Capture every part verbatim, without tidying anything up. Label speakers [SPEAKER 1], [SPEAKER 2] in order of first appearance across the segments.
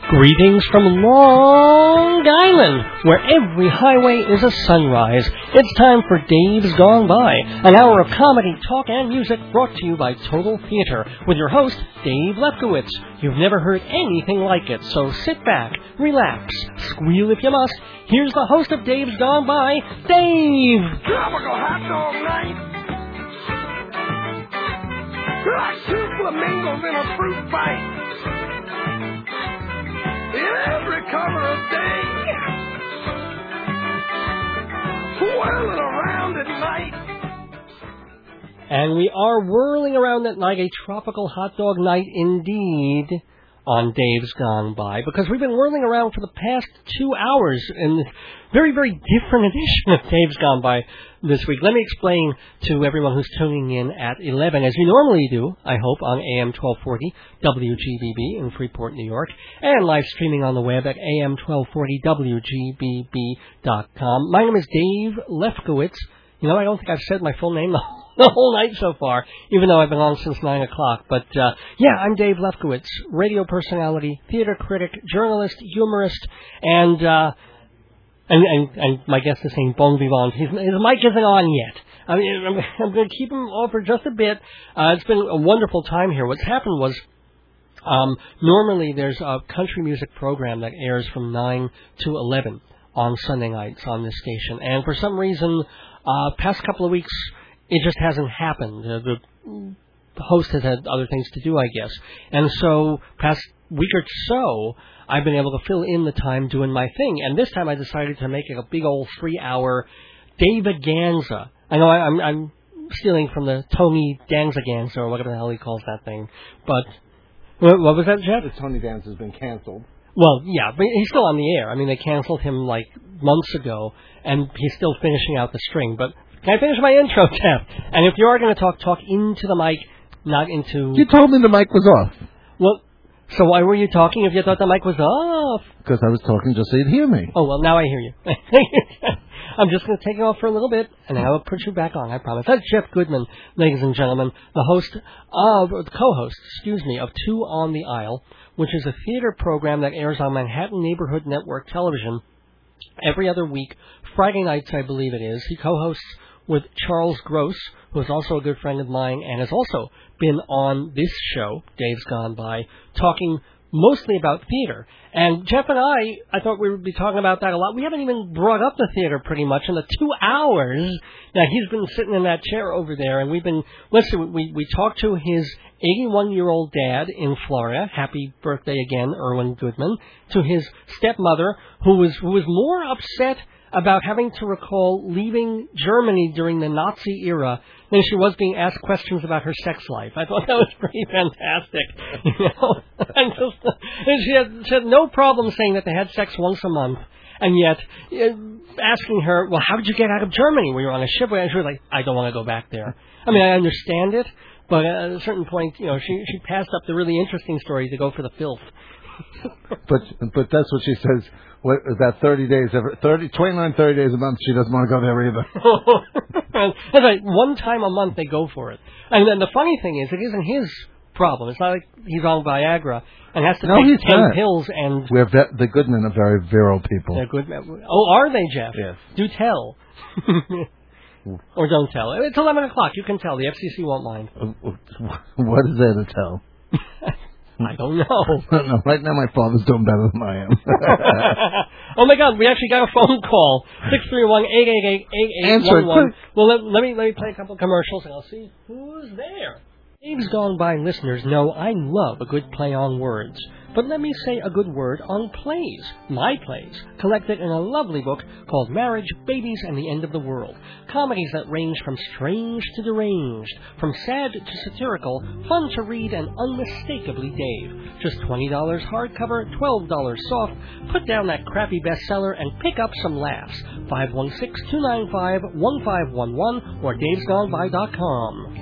[SPEAKER 1] Greetings from Long Island, where every highway is a sunrise. It's time for Dave's Gone By, an hour of comedy, talk, and music brought to you by Total Theater, with your host, Dave Lefkowitz. You've never heard anything like it, so sit back, relax, squeal if you must. Here's the host of Dave's Gone By, Dave!
[SPEAKER 2] Tropical hot dog night! Like two flamingos in a fruit fight! Every cover of day, whirling around at night.
[SPEAKER 1] And we are whirling around at night, a tropical hot dog night indeed, on Dave's Gone By, because we've been whirling around for the past two hours in a very, very different edition of Dave's Gone By this week. Let me explain to everyone who's tuning in at eleven, as you normally do, I hope, on A M twelve forty W G B B in Freeport, New York, and live streaming on the web at A M twelve forty W G B B dot com. My name is Dave Lefkowitz. You know, I don't think I've said my full name the whole night so far, even though I've been on since nine o'clock. But, uh, yeah, I'm Dave Lefkowitz, radio personality, theater critic, journalist, humorist, and, uh, and, and, and my guest is saying bon vivant. His, his mic isn't on yet. I mean, I'm, I'm going to keep him on for just a bit. Uh, it's been a wonderful time here. What's happened was, um, normally there's a country music program that airs from nine to eleven on Sunday nights on this station. And for some reason, uh, past couple of weeks, it just hasn't happened. Uh, the host has had other things to do, I guess. And so, past week or so, I've been able to fill in the time doing my thing. And this time I decided to make it a big old three-hour Dave-a-ganza. I know I, I'm, I'm stealing from the Tony Danza-ganza, or whatever the hell he calls that thing. But, what, what was that, Jeff?
[SPEAKER 3] The Tony Danza has been canceled.
[SPEAKER 1] Well, yeah, but he's still on the air. I mean, they canceled him, like, months ago, and he's still finishing out the string. But can I finish my intro, Jeff? And if you are going to talk, talk into the mic, not into...
[SPEAKER 3] You told me the mic was off.
[SPEAKER 1] Well, so why were you talking if you thought the mic was off?
[SPEAKER 3] Because I was talking just so you'd hear me.
[SPEAKER 1] Oh, well, now I hear you. I'm just going to take it off for a little bit, and I'll put you back on, I promise. That's Jeff Goodman, ladies and gentlemen, the host of, the co-host, excuse me, of Two on the Aisle, which is a theater program that airs on Manhattan Neighborhood Network Television every other week, Friday nights, I believe it is. He co-hosts with Charles Gross, who is also a good friend of mine and has also been on this show, Dave's Gone By, talking mostly about theater. And Jeff and I, I thought we would be talking about that a lot. We haven't even brought up the theater pretty much in the two hours that he's been sitting in that chair over there. And we've been, listen, we, we talked to his eighty-one-year-old dad in Florida. Happy birthday again, Erwin Goodman. To his stepmother, who was, who was more upset about having to recall leaving Germany during the Nazi era than she was being asked questions about her sex life. I thought that was pretty fantastic. You know? and, just, and she, had, she had no problem saying that they had sex once a month, and yet uh, asking her, well, how did you get out of Germany? Were you on a ship? And she was like, I don't want to go back there. I mean, I understand it, but at a certain point, you know, she, she passed up the really interesting story to go for the filth.
[SPEAKER 3] but but that's what she says. What, that thirty days, every, thirty, twenty-nine, thirty days a month, she doesn't want to go there either.
[SPEAKER 1] That's right. One time a month they go for it. And then the funny thing is, it isn't his problem. It's not like he's on Viagra and has to
[SPEAKER 3] no,
[SPEAKER 1] take ten
[SPEAKER 3] not.
[SPEAKER 1] pills and...
[SPEAKER 3] We're ve- the Goodmen are very virile people.
[SPEAKER 1] They're good. Oh, are they, Jeff?
[SPEAKER 3] Yes.
[SPEAKER 1] Do tell. Or don't tell. It's eleven o'clock. You can tell. The F C C won't mind.
[SPEAKER 3] What is there to tell?
[SPEAKER 1] I don't know.
[SPEAKER 3] no, right now my father's doing better than I am.
[SPEAKER 1] Oh my God, we actually got a phone call. six three one, eight eight eight, eight eight one one. Well, let, let me let me play a couple of commercials and I'll see who's there. Dave's Gone By listeners know I love a good play on words. But let me say a good word on plays, my plays, collected in a lovely book called Marriage, Babies, and the End of the World. Comedies that range from strange to deranged, from sad to satirical, fun to read, and unmistakably Dave. Just twenty dollars hardcover, twelve dollars soft. Put down that crappy bestseller and pick up some laughs. five one six, two nine five, one five one one or daves gone by dot com.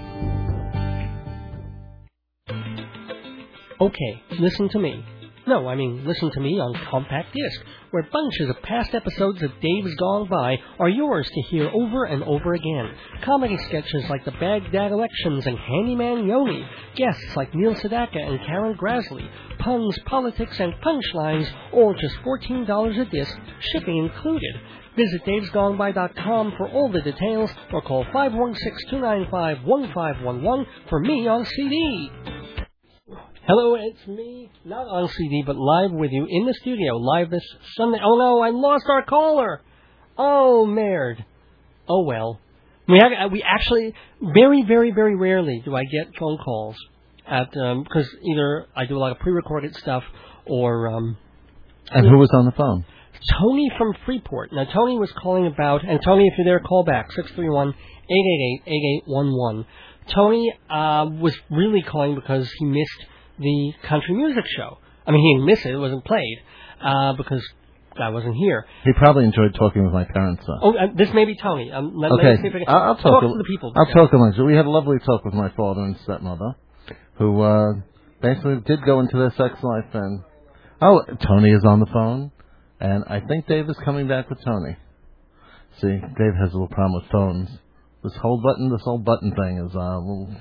[SPEAKER 1] Okay, listen to me. No, I mean, listen to me on compact disc, where bunches of past episodes of Dave's Gone By are yours to hear over and over again. Comedy sketches like the Baghdad elections and Handyman Yoni, guests like Neil Sedaka and Karen Grasley, puns, politics, and punchlines, all just fourteen dollars a disc, shipping included. Visit daves gone by dot com for all the details, or call five one six, two nine five, one five one one for me on C D. Hello, it's me, not on C D, but live with you in the studio, live this Sunday. Oh no, I lost our caller. Oh, merd. Oh well. We have, we actually, very, very, very rarely do I get phone calls at, um, because either I do a lot of pre-recorded stuff or, um.
[SPEAKER 3] And who was on the phone?
[SPEAKER 1] Tony from Freeport. Now, Tony was calling about, and Tony, if you're there, call back, six three one, eight eight eight, eight eight one one. Tony, uh, was really calling because he missed the country music show. I mean, he didn't miss it, it wasn't played, uh, because I wasn't here.
[SPEAKER 3] He probably enjoyed talking with my parents, though.
[SPEAKER 1] Oh, uh, this may be Tony. Um, let,
[SPEAKER 3] okay,
[SPEAKER 1] let me see if I can,
[SPEAKER 3] I'll, I'll
[SPEAKER 1] talk
[SPEAKER 3] talk,
[SPEAKER 1] to the people.
[SPEAKER 3] I'll
[SPEAKER 1] yeah.
[SPEAKER 3] talk to them. So we had a lovely talk with my father and stepmother, who uh, basically did go into their sex life. And oh, Tony is on the phone, and I think Dave is coming back with Tony. See, Dave has a little problem with phones. This whole button, this whole button thing is uh, a little.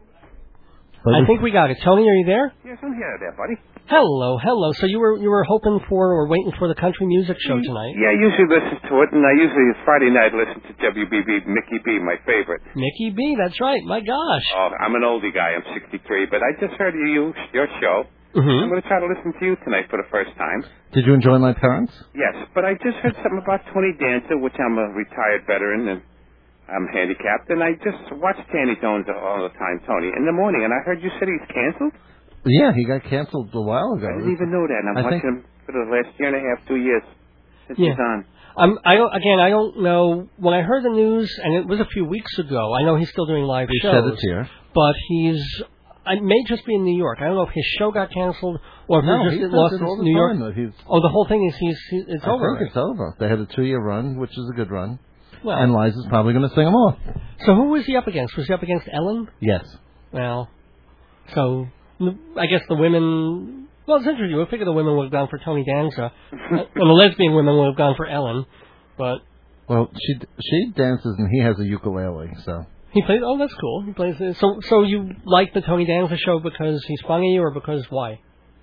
[SPEAKER 1] I think we got it. Tony, are you there?
[SPEAKER 2] Yes, I'm here there, buddy.
[SPEAKER 1] Hello, hello. So you were you were hoping for or waiting for the country music show tonight?
[SPEAKER 2] Yeah, I usually listen to it, and I usually, Friday night, listen to W B B, Mickey B, my favorite.
[SPEAKER 1] Mickey B, that's right. My gosh.
[SPEAKER 2] Oh, I'm an oldie guy. I'm sixty-three, but I just heard you, your show.
[SPEAKER 1] Mm-hmm.
[SPEAKER 2] I'm going to try to listen to you tonight for the first time.
[SPEAKER 3] Did you enjoy my parents?
[SPEAKER 2] Yes, but I just heard something about Tony Danza, which I'm a retired veteran, and I'm handicapped, and I just watch Danny Jones all the time, Tony, in the morning, and I heard you said he's canceled?
[SPEAKER 3] Yeah, he got canceled a while ago.
[SPEAKER 2] I didn't even know that, and I'm
[SPEAKER 3] I
[SPEAKER 2] watching
[SPEAKER 3] think...
[SPEAKER 2] him for the last year and a half, two years since
[SPEAKER 1] Yeah.
[SPEAKER 2] he's on.
[SPEAKER 1] Um, I don't, again, I don't know. When I heard the news, and it was a few weeks ago, I know he's still doing live
[SPEAKER 3] He
[SPEAKER 1] shows.
[SPEAKER 3] said it's here.
[SPEAKER 1] But he's, it may just be in New York. I don't know if his show got canceled or if
[SPEAKER 3] No,
[SPEAKER 1] he
[SPEAKER 3] he
[SPEAKER 1] just
[SPEAKER 3] does
[SPEAKER 1] lost
[SPEAKER 3] it
[SPEAKER 1] his
[SPEAKER 3] all the
[SPEAKER 1] New
[SPEAKER 3] time,
[SPEAKER 1] York.
[SPEAKER 3] though. He's,
[SPEAKER 1] Oh, the whole thing is he's, he's it's
[SPEAKER 3] I
[SPEAKER 1] over.
[SPEAKER 3] think it's over. They had a two-year run, which is a good run.
[SPEAKER 1] Well,
[SPEAKER 3] And Liza's probably going to sing them off.
[SPEAKER 1] so who was he up against? Was he up against Ellen?
[SPEAKER 3] Yes.
[SPEAKER 1] Well, so I guess the women. Well, it's interesting. We figure the women would have gone for Tony Danza, and the lesbian women would have gone for Ellen. But
[SPEAKER 3] Well, she she dances and he has a ukulele, so.
[SPEAKER 1] he plays. Oh, that's cool. He plays. So, so you like the Tony Danza show because he's funny, or because why?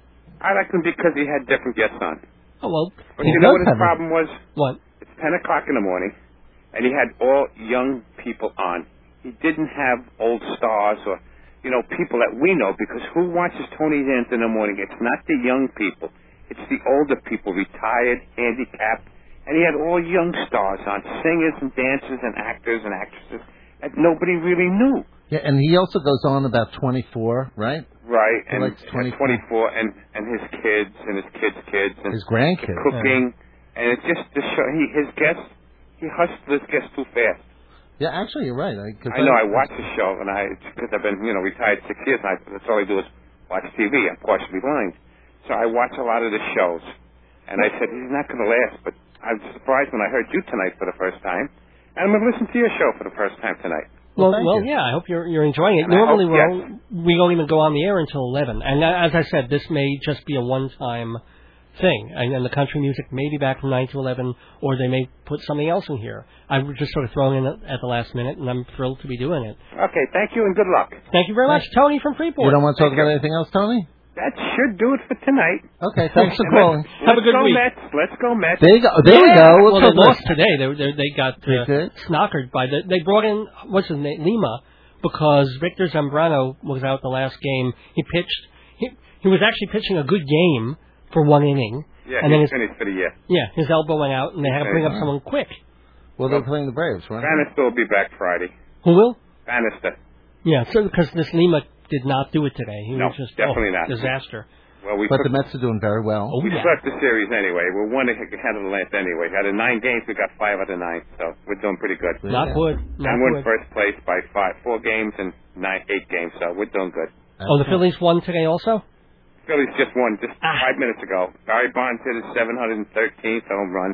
[SPEAKER 2] I liked him because he had different guests on.
[SPEAKER 1] Oh well.
[SPEAKER 2] But
[SPEAKER 3] He
[SPEAKER 2] you know
[SPEAKER 3] does
[SPEAKER 2] what his
[SPEAKER 3] have a-
[SPEAKER 2] problem was?
[SPEAKER 1] What?
[SPEAKER 2] It's ten o'clock in the morning, and he had all young people on. He didn't have old stars or, you know, people that we know, because who watches Tony Danza in the morning? It's not the young people. It's the older people, retired, handicapped. And he had all young stars on, singers and dancers and actors and actresses that nobody really knew.
[SPEAKER 3] Yeah, and he also goes on about twenty-four, right?
[SPEAKER 2] Right,
[SPEAKER 3] He
[SPEAKER 2] and,
[SPEAKER 3] likes
[SPEAKER 2] and
[SPEAKER 3] twenty-four.
[SPEAKER 2] twenty-four, and, and his kids, and his kids' kids, and
[SPEAKER 3] His grandkids.
[SPEAKER 2] cooking. And it's just the show. He, his guests, he hustled his guests too fast.
[SPEAKER 3] Yeah, actually, you're right. I, cause
[SPEAKER 2] I know. I watch the show, and I because I've been you know retired six years. And I, that's all I do is watch T V. I'm partially blind, so I watch a lot of the shows. And I said he's not going to last, but I was surprised when I heard you tonight for the first time, and I'm going to listen to your show for the first time tonight.
[SPEAKER 1] Well,
[SPEAKER 3] Well, thank
[SPEAKER 1] well,
[SPEAKER 3] you.
[SPEAKER 1] yeah. I hope you're you're enjoying it.
[SPEAKER 2] And I
[SPEAKER 1] Normally,
[SPEAKER 2] hope-
[SPEAKER 1] we're
[SPEAKER 2] yes.
[SPEAKER 1] all, we don't even go on the air until eleven. And uh, as I said, this may just be a one-time thing, and, and the country music may be back from nine to eleven, or they may put something else in here. I'm just sort of throwing in at, at the last minute, and I'm thrilled to be doing it.
[SPEAKER 2] Okay, thank you and good luck.
[SPEAKER 1] Thank you very much, Tony from Freeport.
[SPEAKER 3] You don't want to talk
[SPEAKER 2] Thank
[SPEAKER 3] about
[SPEAKER 2] you.
[SPEAKER 3] anything else, Tony?
[SPEAKER 2] That should do it for tonight.
[SPEAKER 3] Okay, thanks for
[SPEAKER 2] And
[SPEAKER 3] calling.
[SPEAKER 2] let's-
[SPEAKER 1] Have a
[SPEAKER 2] let's
[SPEAKER 1] good
[SPEAKER 2] go
[SPEAKER 1] week.
[SPEAKER 2] Mets. Let's go Mets.
[SPEAKER 3] There you go. There we go. We'll
[SPEAKER 1] Well,
[SPEAKER 3] talk
[SPEAKER 1] they lost
[SPEAKER 3] about-
[SPEAKER 1] today. They they, they got
[SPEAKER 3] They
[SPEAKER 1] uh,
[SPEAKER 3] did?
[SPEAKER 1] snockered by the. They brought in what's his name, Lima, because Victor Zambrano was out the last game. He pitched. He he was actually pitching a good game for one inning.
[SPEAKER 2] Yeah,
[SPEAKER 1] and then
[SPEAKER 2] he's
[SPEAKER 1] his,
[SPEAKER 2] finished for the year.
[SPEAKER 1] yeah, his elbow went out, and they had to bring up someone quick.
[SPEAKER 3] Well, they're playing the Braves, right?
[SPEAKER 2] Bannister will be back Friday.
[SPEAKER 1] Who will?
[SPEAKER 2] Bannister.
[SPEAKER 1] Yeah, so because this Lima did not do it today. He
[SPEAKER 2] No,
[SPEAKER 1] was just
[SPEAKER 2] definitely
[SPEAKER 1] oh,
[SPEAKER 2] not.
[SPEAKER 1] disaster.
[SPEAKER 2] Well, we
[SPEAKER 3] But
[SPEAKER 2] took,
[SPEAKER 3] the Mets are doing very well.
[SPEAKER 1] Oh
[SPEAKER 2] we
[SPEAKER 1] yeah.
[SPEAKER 2] swept the series anyway. We're one ahead of the last anyway. Out of nine games, we got five out of nine, so we're doing pretty good.
[SPEAKER 3] Yeah.
[SPEAKER 1] Not good. Not
[SPEAKER 2] And we're in
[SPEAKER 1] good.
[SPEAKER 2] first place by five, four games and nine, eight games, so we're doing good.
[SPEAKER 1] Oh, the Phillies won today also.
[SPEAKER 2] Phillies just won just
[SPEAKER 1] Ah.
[SPEAKER 2] five minutes ago. Barry Bonds hit his seven hundred thirteenth home run,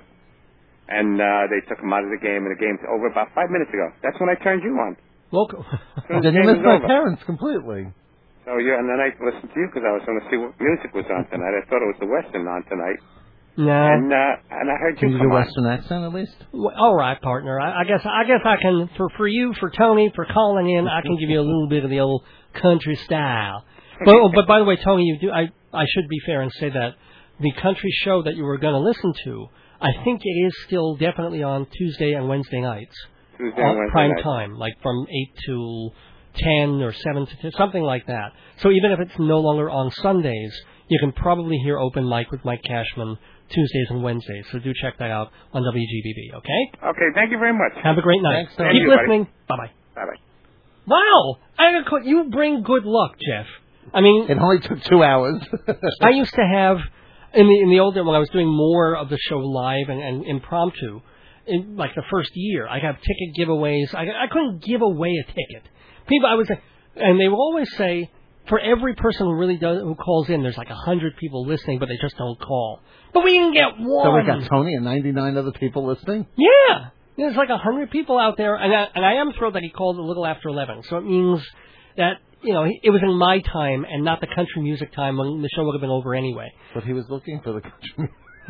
[SPEAKER 2] and uh, they took him out of the game, and the game's over about five minutes ago. That's when I turned you on.
[SPEAKER 1] Local.
[SPEAKER 2] So the
[SPEAKER 3] Then you
[SPEAKER 2] game
[SPEAKER 3] missed
[SPEAKER 2] is
[SPEAKER 3] my
[SPEAKER 2] over.
[SPEAKER 3] parents completely.
[SPEAKER 2] So yeah, and then I listened to you because I was going to see what music was on tonight. I thought it was the Western on tonight,
[SPEAKER 1] no.
[SPEAKER 2] and uh, and I heard
[SPEAKER 3] Can
[SPEAKER 2] you
[SPEAKER 3] you do
[SPEAKER 2] come
[SPEAKER 3] a
[SPEAKER 2] on.
[SPEAKER 3] Western accent at least?
[SPEAKER 1] Well, all right, partner. I, I guess I guess I can for for you, for Tony, for calling in. I can give you a little bit of the old country style. But oh, but by the way, Tony, you do I I should be fair and say that the country show that you were going to listen to, I think it is still definitely on Tuesday and Wednesday nights.
[SPEAKER 2] Tuesday and Wednesday
[SPEAKER 1] prime
[SPEAKER 2] night.
[SPEAKER 1] time, like from eight to ten or seven to ten, something like that. So even if it's no longer on Sundays, you can probably hear Open Mic with Mike Cashman Tuesdays and Wednesdays. So do check that out on W G B B, okay?
[SPEAKER 2] Okay, thank you very much.
[SPEAKER 1] Have a great night.
[SPEAKER 3] Thanks,
[SPEAKER 1] Keep
[SPEAKER 2] Thank you,
[SPEAKER 1] listening. Bye-bye.
[SPEAKER 2] Bye-bye.
[SPEAKER 1] Wow! I got you bring good luck, Jeff. I mean,
[SPEAKER 3] It only took two hours.
[SPEAKER 1] I used to have, in the in the old days when I was doing more of the show live and, and impromptu, in like the first year, I have ticket giveaways. I, I couldn't give away a ticket. People, I would say, and they would always say, for every person who really does who calls in, there's like a hundred people listening, but they just don't call. But we didn't get one.
[SPEAKER 3] So we got Tony and ninety-nine other people listening?
[SPEAKER 1] Yeah, there's like a hundred people out there, and I, and I am thrilled that he called a little after eleven. So it means that, you know, it was in my time and not the country music time when the show would have been over anyway.
[SPEAKER 3] But he was looking for the country.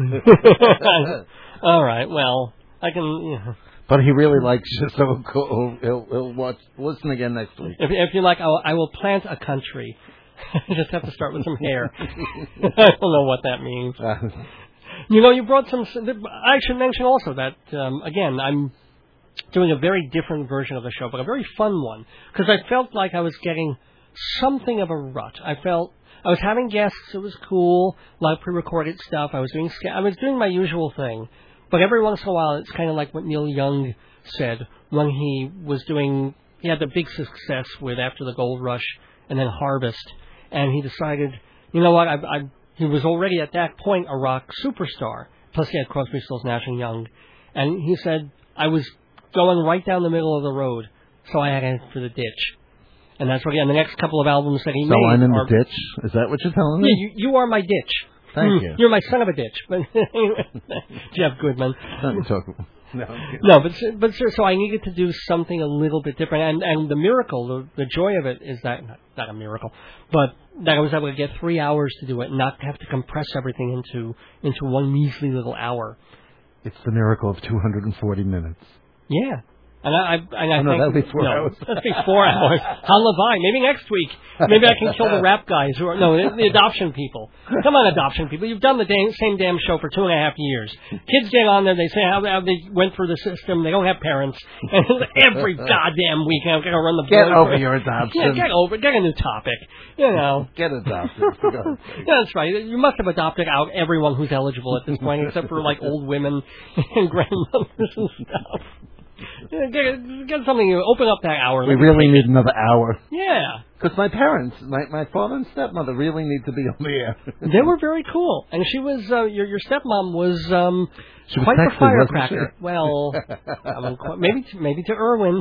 [SPEAKER 1] All right, well, I can. You know,
[SPEAKER 3] But he really likes you, so he'll, he'll, he'll watch, listen again next week.
[SPEAKER 1] if, if you like, I will, I will plant a country. I just have to start with some hair. I don't know what that means.
[SPEAKER 3] Uh,
[SPEAKER 1] You know, you brought some. I should mention also that um, again, I'm doing a very different version of the show, but a very fun one, because I felt like I was getting something of a rut. I felt I was having guests. It was cool. A lot of pre-recorded stuff. I was doing. I was doing my usual thing, but every once in a while, it's kind of like what Neil Young said when he was doing. He had the big success with After the Gold Rush and then Harvest, and he decided, you know what, I. I He was already at that point a rock superstar. Plus he had Crosby, Stills, Nash and Young. And he said, I was going right down the middle of the road, so I had to head for the ditch. And that's what he, and the next couple of albums that he
[SPEAKER 3] so
[SPEAKER 1] made
[SPEAKER 3] I'm in
[SPEAKER 1] are,
[SPEAKER 3] the ditch? Is that what you're telling me?
[SPEAKER 1] Yeah, you, you are my ditch.
[SPEAKER 3] Thank
[SPEAKER 1] Mm,
[SPEAKER 3] you.
[SPEAKER 1] You're my son of a ditch. But Jeff Goodman.
[SPEAKER 3] Don't talk. No, I'm kidding.
[SPEAKER 1] No, but but sir, so I needed to do something a little bit different, and and the miracle, the, the joy of it is that not, not a miracle, but that I was able to get three hours to do it, and not have to compress everything into into one measly little hour.
[SPEAKER 3] It's the miracle of two hundred forty minutes.
[SPEAKER 1] Yeah. And I, I, and I
[SPEAKER 3] Oh, no,
[SPEAKER 1] think,
[SPEAKER 3] that'll be four
[SPEAKER 1] no,
[SPEAKER 3] hours.
[SPEAKER 1] That'll be four hours. Halavai. Maybe next week. Maybe I can kill the rap guys who are no the, the adoption people. Come on, adoption people. You've done the damn, same damn show for two and a half years. Kids get on there. They say how, how they went through the system. They don't have parents. And every goddamn week I'm gonna run the
[SPEAKER 3] Get
[SPEAKER 1] board
[SPEAKER 3] over
[SPEAKER 1] for-
[SPEAKER 3] your adoption.
[SPEAKER 1] Yeah, get over. Get a new topic. You know.
[SPEAKER 3] Get adopted. for God's sake.
[SPEAKER 1] Yeah, that's right. You must have adopted out everyone who's eligible at this point, except for like old women and grandmothers and stuff. Yeah, get, get something. Open up that hour.
[SPEAKER 3] We
[SPEAKER 1] Let me
[SPEAKER 3] really
[SPEAKER 1] take
[SPEAKER 3] need
[SPEAKER 1] it.
[SPEAKER 3] another hour.
[SPEAKER 1] Yeah,
[SPEAKER 3] Because my parents, my, my father and stepmother really need to be on the air.
[SPEAKER 1] they were very cool, and she was uh, your your stepmom was um
[SPEAKER 3] She was
[SPEAKER 1] quite
[SPEAKER 3] sexy,
[SPEAKER 1] the firecracker.
[SPEAKER 3] wasn't she?
[SPEAKER 1] Well, I mean, qu- maybe to, maybe to Irwin.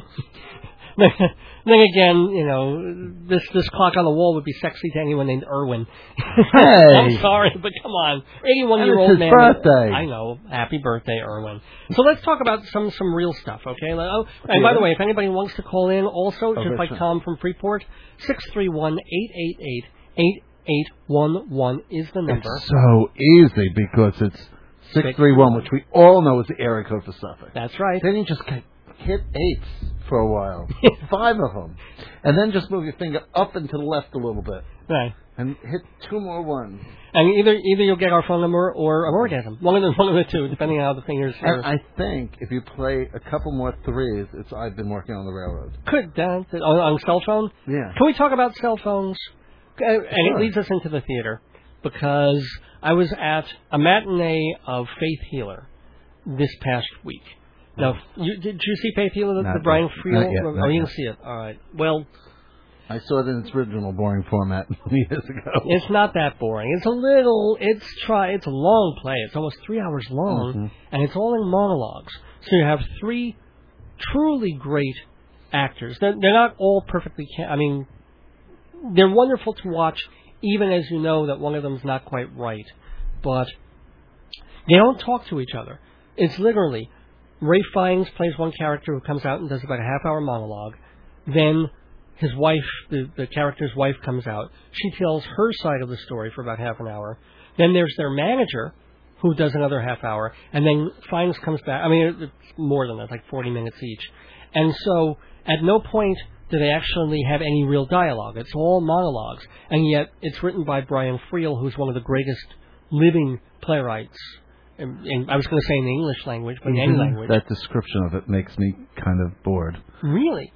[SPEAKER 1] Then again, you know, this this clock on the wall would be sexy to anyone named Irwin.
[SPEAKER 3] Hey.
[SPEAKER 1] I'm sorry, but come on, eighty-one-year-old
[SPEAKER 3] And it's his
[SPEAKER 1] man.
[SPEAKER 3] birthday.
[SPEAKER 1] I know. Happy birthday, Irwin. So let's talk about some some real stuff, okay? Oh, and by the way, if anybody wants to call in, also
[SPEAKER 3] Oh,
[SPEAKER 1] just like
[SPEAKER 3] sure.
[SPEAKER 1] Tom from Freeport, six three one eight eight eight eight eight one one is the number.
[SPEAKER 3] It's so easy because it's six three one, which we all know is the area code for Suffolk.
[SPEAKER 1] That's right.
[SPEAKER 3] Then you just get, hit eights for a while, five of them, and then just move your finger up and to the left a little bit,
[SPEAKER 1] Right.
[SPEAKER 3] and hit two more ones.
[SPEAKER 1] And either either you'll get our phone number or an orgasm. One of the one of the two, depending on how the fingers are.
[SPEAKER 3] And I think if you play a couple more threes, it's I've been working on the railroad.
[SPEAKER 1] Could uh, on, on cell phone?
[SPEAKER 3] Yeah.
[SPEAKER 1] Can we talk about cell phones? Uh, And
[SPEAKER 3] Sure.
[SPEAKER 1] it leads us into the theater because I was at a matinee of Faith Healer this past week. Now, you, did you see Faith Healer, the,
[SPEAKER 3] Not
[SPEAKER 1] the Brian
[SPEAKER 3] yet.
[SPEAKER 1] Friel?
[SPEAKER 3] Not yet,
[SPEAKER 1] Oh,
[SPEAKER 3] not
[SPEAKER 1] you
[SPEAKER 3] yet.
[SPEAKER 1] didn't see it. All right. Well,
[SPEAKER 3] I saw it in its original boring format years ago.
[SPEAKER 1] it's not that boring. It's a little. It's try. It's a long play. It's almost three hours long,
[SPEAKER 3] Mhm.
[SPEAKER 1] and it's all in monologues. So you have three truly great actors. They're, they're not all perfectly. Ca- I mean, they're wonderful to watch, even as you know that one of them's not quite right. But they don't talk to each other. It's literally Ray Fiennes plays one character who comes out and does about a half-hour monologue. Then his wife, the, the character's wife, comes out. She tells her side of the story for about half an hour. Then there's their manager, who does another half hour. And then Fiennes comes back. I mean, it's more than that, like forty minutes each. And so at no point do they actually have any real dialogue. It's all monologues. And yet it's written by Brian Friel, who's one of the greatest living playwrights. In, in, I was going to say in the English language, but in any language.
[SPEAKER 3] That description of it makes me kind of bored.
[SPEAKER 1] Really?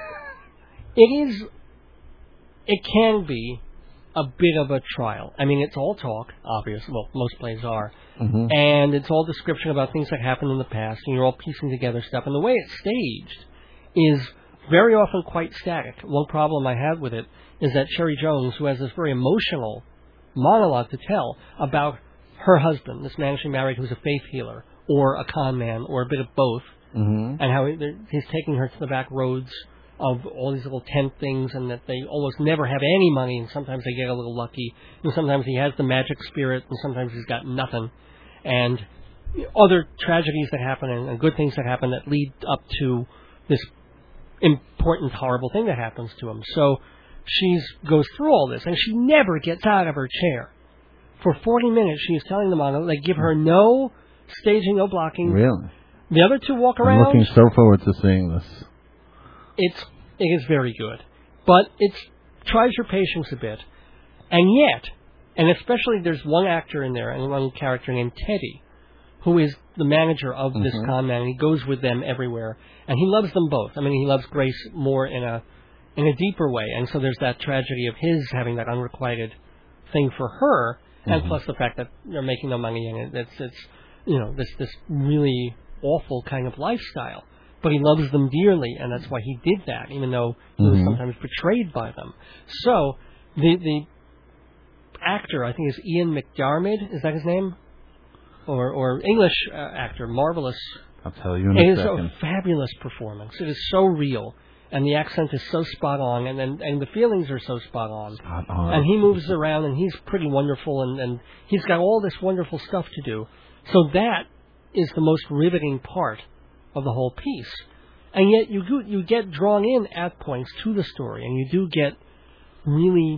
[SPEAKER 1] It is, it can be a bit of a trial. I mean, it's all talk, obviously. Well, most plays are.
[SPEAKER 3] Mm-hmm.
[SPEAKER 1] And it's all description about things that happened in the past, and you're all piecing together stuff. And the way it's staged is very often quite static. One problem I have with it is that Cherry Jones, who has this very emotional monologue to tell about her husband, this man she married who's a faith healer, or a con man, or a bit of both,
[SPEAKER 3] mm-hmm.
[SPEAKER 1] and how he, he's taking her to the back roads of all these little tent things, and that they almost never have any money, and sometimes they get a little lucky, and sometimes he has the magic spirit, and sometimes he's got nothing, and other tragedies that happen, and, and good things that happen that lead up to this important, horrible thing that happens to him. So she goes through all this, and she never gets out of her chair. For forty minutes, she's telling the monologue. They give her no staging, no blocking.
[SPEAKER 3] Really?
[SPEAKER 1] The other two walk
[SPEAKER 3] I'm
[SPEAKER 1] around.
[SPEAKER 3] looking so forward to seeing this.
[SPEAKER 1] It's it is very good, but it tries your patience a bit, and yet, and especially there's one actor in there and one character named Teddy, who is the manager of this
[SPEAKER 3] Mm-hmm.
[SPEAKER 1] con man, and he goes with them everywhere, and he loves them both. I mean, he loves Grace more in a in a deeper way, and so there's that tragedy of his having that unrequited thing for her, and
[SPEAKER 3] Mm-hmm.
[SPEAKER 1] plus the fact that they're making no money, and it, it's it's you know this this really awful kind of lifestyle. But he loves them dearly, and that's why he did that, even though he was
[SPEAKER 3] Mm-hmm.
[SPEAKER 1] sometimes betrayed by them. So the the actor, I think, is Ian McDiarmid. Is that his name? Or or English uh, actor, marvelous.
[SPEAKER 3] I'll tell you in
[SPEAKER 1] It
[SPEAKER 3] a
[SPEAKER 1] is
[SPEAKER 3] second.
[SPEAKER 1] a fabulous performance. It is so real, and the accent is so spot on, and and, and the feelings are so spot on.
[SPEAKER 3] Spot on.
[SPEAKER 1] And he moves around, and he's pretty wonderful, and, and he's got all this wonderful stuff to do. So that is the most riveting part of the whole piece. And yet you do, you get drawn in at points to the story, and you do get really,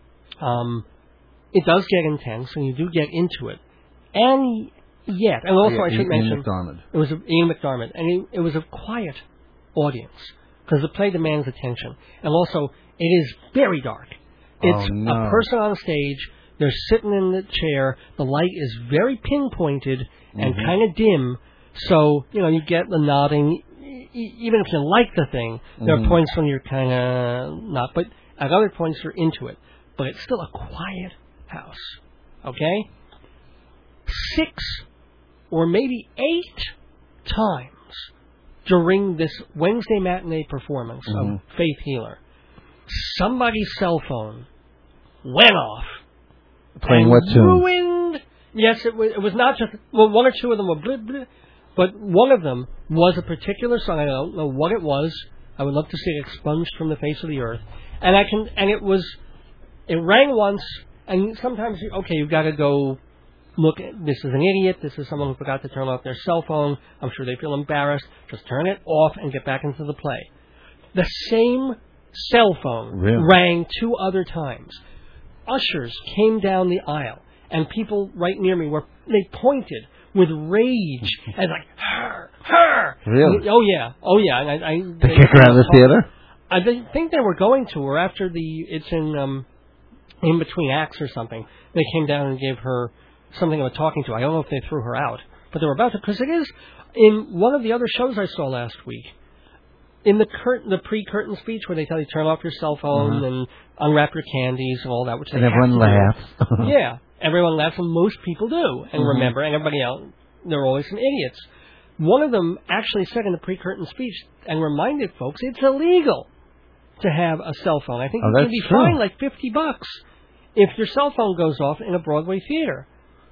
[SPEAKER 1] um, it does get intense, and you do get into it. And yet, and also
[SPEAKER 3] yeah,
[SPEAKER 1] I should
[SPEAKER 3] Ian
[SPEAKER 1] mention,
[SPEAKER 3] McDiarmid.
[SPEAKER 1] it was a, Ian McDiarmid, and it, it was a quiet audience, because the play demands attention. And also, it is very dark. It's
[SPEAKER 3] Oh, no.
[SPEAKER 1] a person on stage, they're sitting in the chair, the light is very pinpointed and
[SPEAKER 3] Mhm.
[SPEAKER 1] kind of dim, so, you know, you get the nodding, e- even if you like the thing, there
[SPEAKER 3] Mhm.
[SPEAKER 1] are points when you're kind of not, but at other points you're into it. But it's still a quiet house, okay? Six or maybe eight times during this Wednesday matinee performance
[SPEAKER 3] Mhm.
[SPEAKER 1] of Faith Healer, somebody's cell phone went off.
[SPEAKER 3] Playing
[SPEAKER 1] and
[SPEAKER 3] what tune?
[SPEAKER 1] ruined. Yes, it was, it was not just, well, one or two of them were blip, blip, but one of them was a particular song. I don't know what it was. I would love to see it expunged from the face of the earth. And I can, and it was, it rang once, and sometimes, you, okay, you've got to go look, this is an idiot, this is someone who forgot to turn off their cell phone, I'm sure they feel embarrassed, just turn it off and get back into the play. The same cell phone
[SPEAKER 3] Really?
[SPEAKER 1] rang two other times. Ushers came down the aisle, and people right near me were, they pointed with rage, and like, her, her!
[SPEAKER 3] Really?
[SPEAKER 1] Oh yeah, oh yeah. And I, I,
[SPEAKER 3] To kick her out of the theater?
[SPEAKER 1] I didn't think they were going to, or after the, it's in, um, in between acts or something, they came down and gave her something of a talking to. I don't know if they threw her out, but they were about to, because it is, in one of the other shows I saw last week, in the curtain, the pre-curtain speech where they tell you turn off your cell phone
[SPEAKER 3] Uh-huh.
[SPEAKER 1] and unwrap your candies and all that, which they
[SPEAKER 3] And everyone
[SPEAKER 1] have to
[SPEAKER 3] laughs.
[SPEAKER 1] do. Yeah, everyone laughs, and most people do. And
[SPEAKER 3] Mhm.
[SPEAKER 1] remember, and everybody else, they're always some idiots. One of them actually said in the pre-curtain speech and reminded folks it's illegal to have a cell phone. I think
[SPEAKER 3] Oh,
[SPEAKER 1] you can
[SPEAKER 3] that's
[SPEAKER 1] be
[SPEAKER 3] true.
[SPEAKER 1] fined like fifty bucks if your cell phone goes off in a Broadway theater.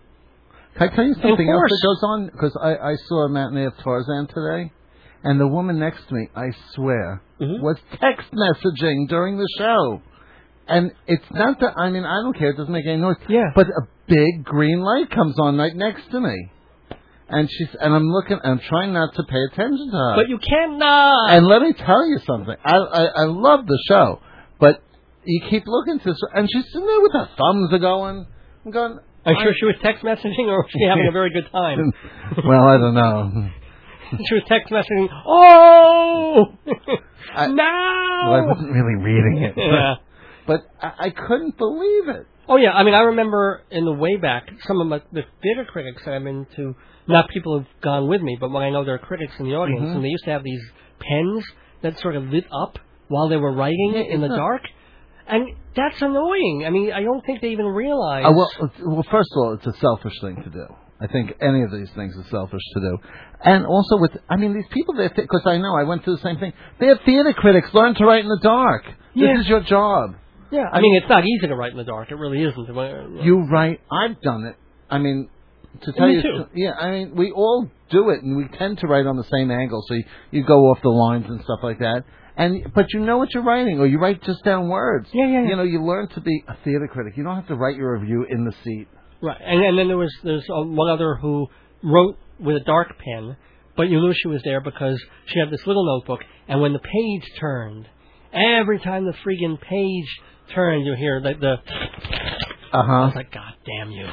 [SPEAKER 3] Can I tell you something else
[SPEAKER 1] course.
[SPEAKER 3] that goes on? Because I, I saw a matinee of Tarzan today, and the woman next to me, I swear,
[SPEAKER 1] Mhm.
[SPEAKER 3] was text messaging during the show. And it's not that, I mean, I don't care, it doesn't make any noise.
[SPEAKER 1] Yeah.
[SPEAKER 3] But a big green light comes on right next to me. And she's, and I'm looking, I'm trying not to pay attention to her.
[SPEAKER 1] But you cannot.
[SPEAKER 3] And let me tell you something. I, I, I love the show, but you keep looking to this, and she's sitting there with her thumbs are going. I'm going.
[SPEAKER 1] I'm sure she was text messaging, or was she having a very good time?
[SPEAKER 3] Well, I don't know.
[SPEAKER 1] She was text messaging, oh!
[SPEAKER 3] I,
[SPEAKER 1] no!
[SPEAKER 3] Well, I wasn't really reading it.
[SPEAKER 1] Yeah.
[SPEAKER 3] But, but I, I couldn't believe it.
[SPEAKER 1] Oh, yeah. I mean, I remember in the way back, some of my, the theater critics that I'm into, not people who've gone with me, but when I know there are critics in the audience,
[SPEAKER 3] Mm-hmm.
[SPEAKER 1] and they used to have these pens that sort of lit up while they were writing it in the
[SPEAKER 3] not-
[SPEAKER 1] dark. And that's annoying. I mean, I don't think they even realize.
[SPEAKER 3] Uh, well, it's- well, first of all, it's a selfish thing to do. I think any of these things are selfish to do. And also with, I mean, these people, because I know, I went through the same thing. They're theater critics. Learn to write in the dark.
[SPEAKER 1] Yeah.
[SPEAKER 3] This is your job.
[SPEAKER 1] Yeah, I mean, it's not easy to write in the dark. It really isn't.
[SPEAKER 3] You write, I've done it. I mean, to tell
[SPEAKER 1] Me
[SPEAKER 3] you,
[SPEAKER 1] too.
[SPEAKER 3] yeah, I mean, we all do it, and we tend to write on the same angle, so you, you go off the lines and stuff like that. And but you know what you're writing, or you write just down words.
[SPEAKER 1] Yeah, yeah, yeah.
[SPEAKER 3] You know, you learn to be a theater critic. You don't have to write your review in the seat.
[SPEAKER 1] Right, and, and then there was there's uh, one other who wrote with a dark pen, but you knew she was there because she had this little notebook, and when the page turned, every time the friggin' page turned, you hear the, the
[SPEAKER 3] Uh
[SPEAKER 1] I
[SPEAKER 3] huh.
[SPEAKER 1] was like, God damn you.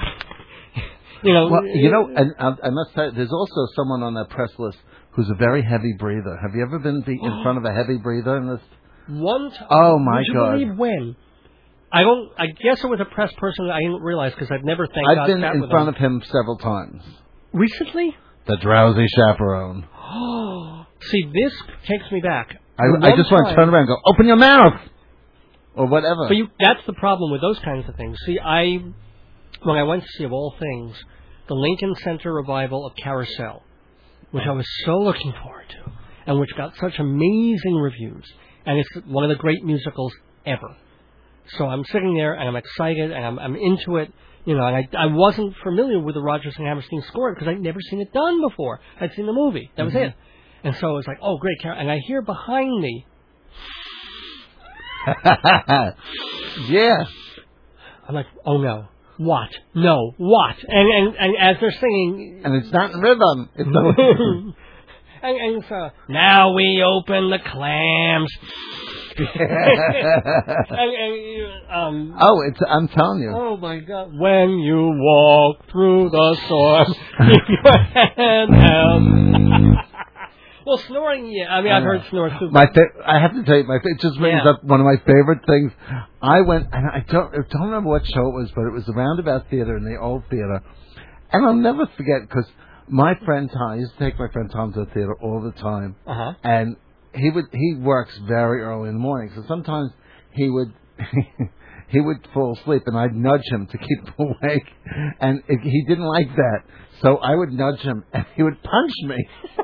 [SPEAKER 1] you know,
[SPEAKER 3] Well, you know, and I, I must say, there's also someone on that press list who's a very heavy breather. Have you ever been be in front of a heavy breather in this?
[SPEAKER 1] one time.
[SPEAKER 3] Oh, my
[SPEAKER 1] would you
[SPEAKER 3] God.
[SPEAKER 1] believe when? I don't. I guess it was a press person that I didn't realize because I've never thank
[SPEAKER 3] I've
[SPEAKER 1] God
[SPEAKER 3] been
[SPEAKER 1] sat
[SPEAKER 3] in
[SPEAKER 1] with
[SPEAKER 3] front
[SPEAKER 1] him.
[SPEAKER 3] of him several times.
[SPEAKER 1] Recently?
[SPEAKER 3] The drowsy chaperone.
[SPEAKER 1] See, this takes me back.
[SPEAKER 3] I,
[SPEAKER 1] One
[SPEAKER 3] I just want to
[SPEAKER 1] time-
[SPEAKER 3] turn around and go, open your mouth! Or whatever.
[SPEAKER 1] But you, that's the problem with those kinds of things. See, I, when I went to see, of all things, the Lincoln Center revival of Carousel, which I was so looking forward to, and which got such amazing reviews, and it's one of the great musicals ever. So I'm sitting there, and I'm excited, and I'm, I'm into it, you know, and I, I wasn't familiar with the Rodgers and Hammerstein score because I'd never seen it done before. I'd seen the movie. That was
[SPEAKER 3] Mhm.
[SPEAKER 1] it. And so it was like, oh, great. Car-. And I hear behind me,
[SPEAKER 3] yeah.
[SPEAKER 1] I'm like, oh no, what? No, what? And and, and as they're singing,
[SPEAKER 3] And it's not in rhythm. It's the
[SPEAKER 1] and, and so now we open the clams. and, and, um,
[SPEAKER 3] Oh, it's, I'm telling you.
[SPEAKER 1] oh my God! When you walk through the storm, keep your head held. Well, snoring, yeah. I mean, I've heard snores too.
[SPEAKER 3] My fa- I have to tell you, my fa- it just brings
[SPEAKER 1] Yeah.
[SPEAKER 3] up one of my favorite things. I went, and I don't, I don't remember what show it was, but it was the Roundabout Theater in the old theater. And I'll never forget, because my friend Tom, I used to take my friend Tom to the theater all the time.
[SPEAKER 1] Uh-huh.
[SPEAKER 3] And he would, he works very early in the morning, so sometimes he would, he would fall asleep, and I'd nudge him to keep him awake. And it, he didn't like that. So I would nudge him, and he would punch me.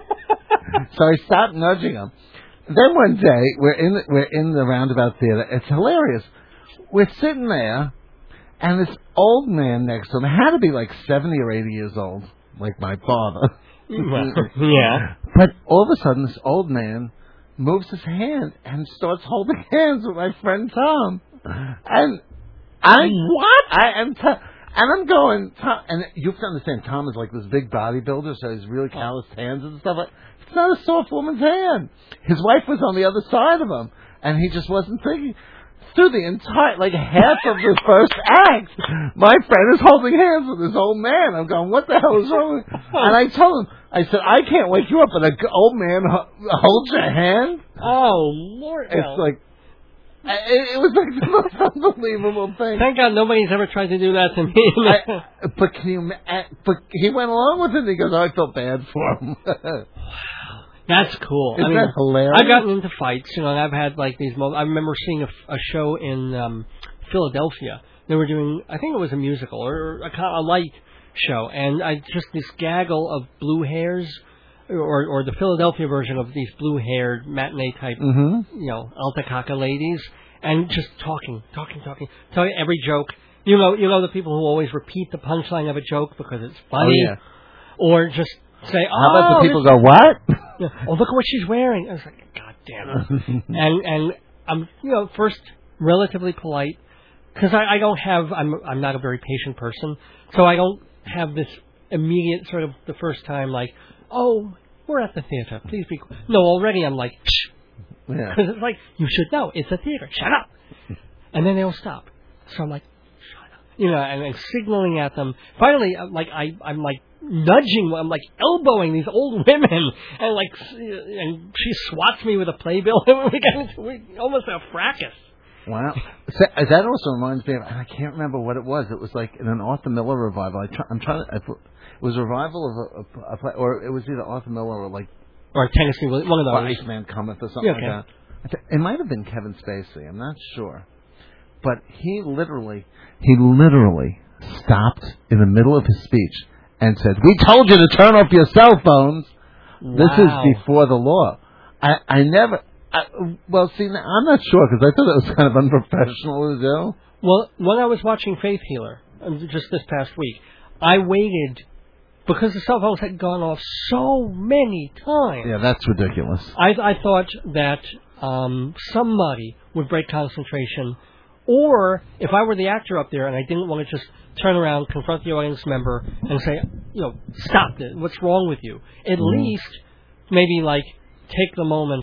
[SPEAKER 3] So I stopped nudging him. Then one day, we're in the, we're in the Roundabout Theater. It's hilarious. We're sitting there, and this old man next to him had to be like seventy or eighty years old, like my father.
[SPEAKER 1] Well, yeah.
[SPEAKER 3] But all of a sudden, this old man moves his hand and starts holding hands with my friend Tom. And I what? I am. T- And I'm going, Tom, and you have to understand, Tom is like this big bodybuilder, so he's really calloused hands and stuff. Like, it's not a soft woman's hand. His wife was on the other side of him, and he just wasn't thinking. Through the entire, like half of the first act, my friend is holding hands with this old man. I'm going, what the hell is wrong with you? And I told him, I said, I can't wake you up, but an old man ho- holds your hand?
[SPEAKER 1] Oh, Lord.
[SPEAKER 3] It's
[SPEAKER 1] no.
[SPEAKER 3] like, it, it was like the most unbelievable thing.
[SPEAKER 1] Thank God nobody's ever tried to do that to me.
[SPEAKER 3] I, but can you? ma- But he went along with it. He goes, oh, "I felt bad for him."
[SPEAKER 1] That's cool.
[SPEAKER 3] Isn't
[SPEAKER 1] I mean,
[SPEAKER 3] that hilarious?
[SPEAKER 1] I've gotten into fights, you know, and I've had like these moments. I remember seeing a, a show in um, Philadelphia. They were doing, I think it was a musical or a, a light show, and I just this gaggle of blue hairs, or or the Philadelphia version of these blue-haired matinee type,
[SPEAKER 3] Mm-hmm.
[SPEAKER 1] you know, alta caca ladies, and just talking, talking, talking, telling every joke. You know, you know the people who always repeat the punchline of a joke because it's funny,
[SPEAKER 3] Oh, yeah.
[SPEAKER 1] or just say, "Oh,
[SPEAKER 3] How about the people
[SPEAKER 1] this-
[SPEAKER 3] go, "What?"
[SPEAKER 1] yeah, oh, look at what she's wearing." I was like, God damn it. and and I'm, you know, first relatively polite because I, I don't have, I'm I'm not a very patient person, so I don't have this immediate sort of the first time like, oh, we're at the theater, please be. Qu-. No, already I'm like, shh,
[SPEAKER 3] Yeah.
[SPEAKER 1] because it's like you should know it's a theater. Shut up. And then they'll stop. So I'm like, shut up, you know, and, and signaling at them. Finally, I'm like I I'm like nudging, I'm like elbowing these old women, and like, and she swats me with a playbill, and we got into we almost a fracas.
[SPEAKER 3] Wow. So, that also reminds me of, and I can't remember what it was. It was like in an Arthur Miller revival. I try, I'm trying to, it was a revival of a, a, a play, or it was either Arthur Miller or like,
[SPEAKER 1] or Tennessee, one of those.
[SPEAKER 3] Iceman Cometh or something
[SPEAKER 1] yeah, okay.
[SPEAKER 3] like that. Th- it might have been Kevin Spacey. I'm not sure. But he literally, he literally stopped in the middle of his speech and said, "We told you to turn off your cell phones."
[SPEAKER 1] Wow.
[SPEAKER 3] This is before the law. I, I never... I, well, see, I'm not sure, because I thought it was kind of unprofessional to do.
[SPEAKER 1] Well, when I was watching Faith Healer, just this past week, I waited, because the cell phones had gone off so many times.
[SPEAKER 3] Yeah, that's ridiculous.
[SPEAKER 1] I, I thought that um, somebody would break concentration, or if I were the actor up there and I didn't want to just turn around, confront the audience member, and say, you know, stop it, what's wrong with you? At mm. least, maybe, like, take the moment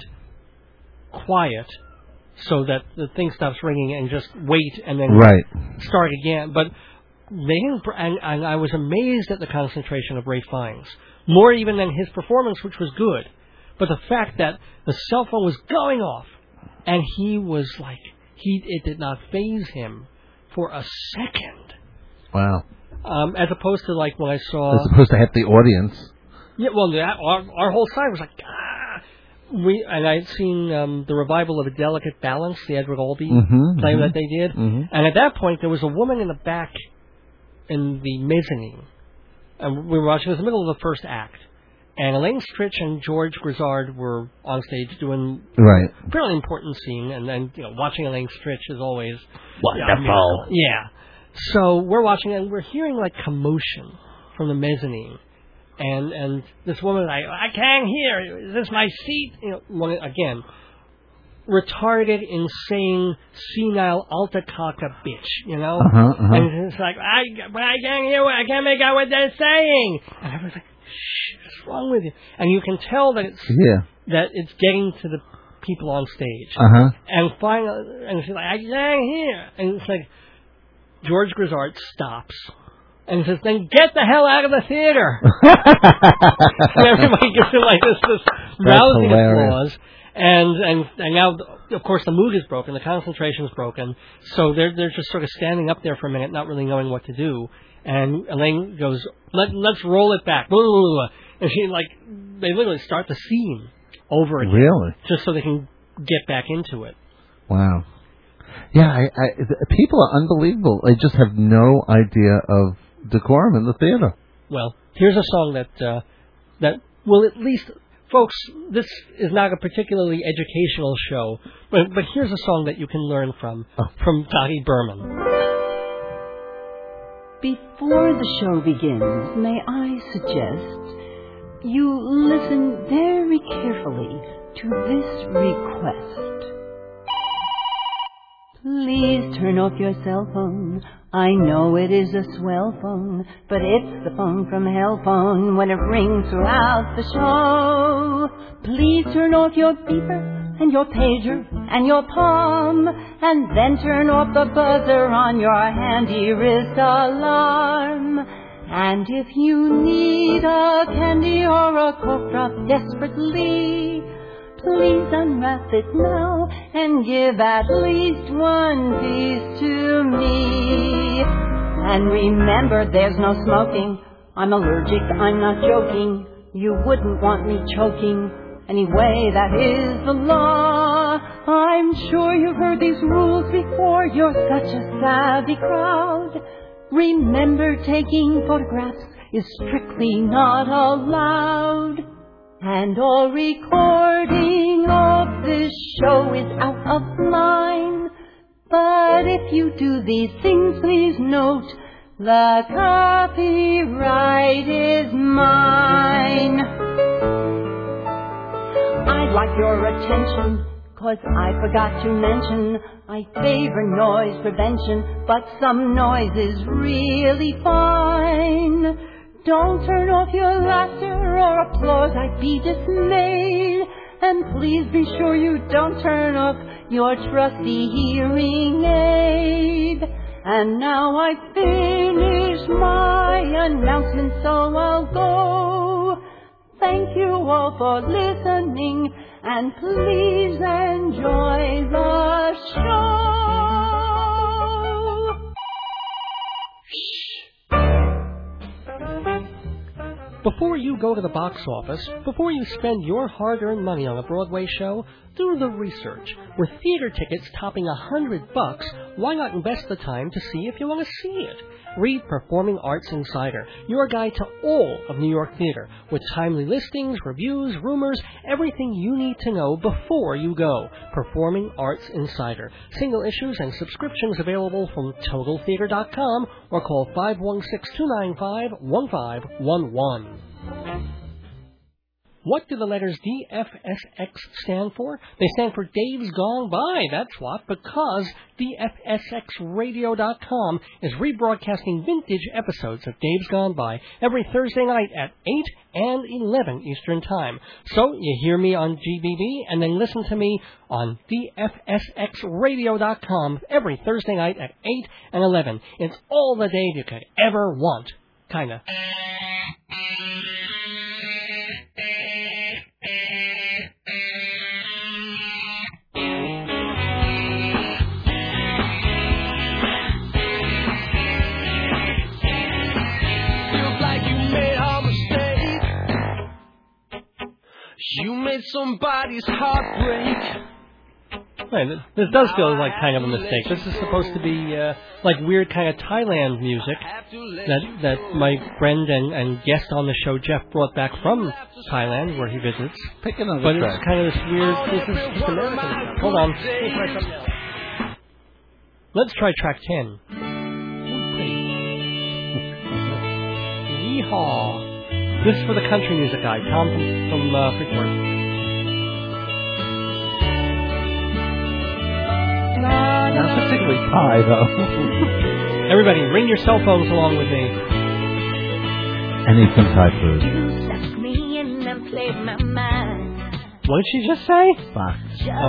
[SPEAKER 1] quiet so that the thing stops ringing and just wait and then
[SPEAKER 3] right.
[SPEAKER 1] start again. But they didn't, and, and I was amazed at the concentration of Ralph Fiennes, more even than his performance, which was good. But the fact that the cell phone was going off and he was like, he it did not faze him for a second.
[SPEAKER 3] Wow.
[SPEAKER 1] Um, as opposed to like when I saw...
[SPEAKER 3] As opposed to have the audience.
[SPEAKER 1] Yeah, well, that, our, our whole side was like, ah. We, and I'd seen um, the revival of A Delicate Balance, the Edward Albee
[SPEAKER 3] mm-hmm,
[SPEAKER 1] play
[SPEAKER 3] mm-hmm,
[SPEAKER 1] that they did.
[SPEAKER 3] Mm-hmm.
[SPEAKER 1] And at that point, there was a woman in the back in the mezzanine. And we were watching, it was the middle of the first act. And Elaine Stritch and George Grizzard were on stage doing
[SPEAKER 3] right.
[SPEAKER 1] a fairly important scene. And then, you know, watching Elaine Stritch is always
[SPEAKER 3] wonderful.
[SPEAKER 1] Yeah. yeah. So we're watching, and we're hearing, like, commotion from the mezzanine. And and this woman, I I can't hear. Is this my seat? You know, one, again, retarded, insane, senile, alta caca bitch. You know,
[SPEAKER 3] uh-huh, uh-huh.
[SPEAKER 1] and it's like I but I can't hear. I can't make out what they're saying. And everyone's like, shh, what's wrong with you? And you can tell that it's
[SPEAKER 3] yeah.
[SPEAKER 1] that it's getting to the people on stage.
[SPEAKER 3] Uh huh.
[SPEAKER 1] And finally, and she's like, I can't hear. And it's like George Grizzard stops. And he says, then get the hell out of the theater. And everybody gives him like this, this rousing applause. And, and and now, of course, the mood is broken, the concentration is broken. So they're they're just sort of standing up there for a minute, not really knowing what to do. And Elaine goes, Let, let's roll it back. And she, like, they literally start the scene over again.
[SPEAKER 3] Really?
[SPEAKER 1] Just so they can get back into it.
[SPEAKER 3] Wow. Yeah, I, I, people are unbelievable. They just have no idea of decorum in the theater.
[SPEAKER 1] Well, here's a song that uh, that will at least, folks, this is not a particularly educational show, but but here's a song that you can learn from oh. from Dottie Berman.
[SPEAKER 4] Before the show begins, may I suggest you listen very carefully to this request. Please turn off your cell phone. I know it is a swell phone, but it's the phone from hell phone when it rings throughout the show. Please turn off your beeper and your pager and your palm, and then turn off the buzzer on your handy wrist alarm. And if you need a candy or a cough drop desperately, please unwrap it now and give at least one piece to me. And remember, there's no smoking. I'm allergic, I'm not joking. You wouldn't want me choking. Anyway, that is the law. I'm sure you've heard these rules before. You're such a savvy crowd. Remember, taking photographs is strictly not allowed. And all recording of this show is out of line. But if you do these things, please note, the copyright is mine. I'd like your attention, 'cause I forgot to mention I favor noise prevention, but some noise is really fine. Don't turn off your laughter or applause, I'd be dismayed. And please be sure you don't turn off your trusty hearing aid. And now I've finished That's my announcement, so I'll go. Thank you all for listening, and please enjoy the show.
[SPEAKER 1] Before you go to the box office, before you spend your hard-earned money on a Broadway show, do the research. With theater tickets topping a hundred bucks, why not invest the time to see if you want to see it? Read Performing Arts Insider, your guide to all of New York theater, with timely listings, reviews, rumors, everything you need to know before you go. Performing Arts Insider. Single issues and subscriptions available from Total Theater dot com or call five one six, two nine five, one five one one. What do the letters D F S X stand for? They stand for Dave's Gone By, that's what, because D F S X radio dot com is rebroadcasting vintage episodes of Dave's Gone By every Thursday night at eight and eleven Eastern Time. So you hear me on G B B and then listen to me on D F S X radio dot com every Thursday night at eight and eleven. It's all the Dave you could ever want. Kinda.
[SPEAKER 5] You made somebody's heart break.
[SPEAKER 1] Right, this does feel like kind of a mistake. This is supposed to be uh, like weird kind of Thailand music that that my friend and, and guest on the show, Jeff, brought back from Thailand, where he visits.
[SPEAKER 3] Pick another
[SPEAKER 1] But
[SPEAKER 3] track.
[SPEAKER 1] it's kind of this weird, this is just American stuff. Hold on. Let's try something else. Let's try track ten. Yeehaw. This is for the country music guy, Tom from, from uh, Freeport.
[SPEAKER 3] Not particularly Thai, though.
[SPEAKER 1] Everybody, ring your cell phones along with me.
[SPEAKER 3] Anything Thai food.
[SPEAKER 1] What did she just say?
[SPEAKER 3] Fuck.
[SPEAKER 1] Oh.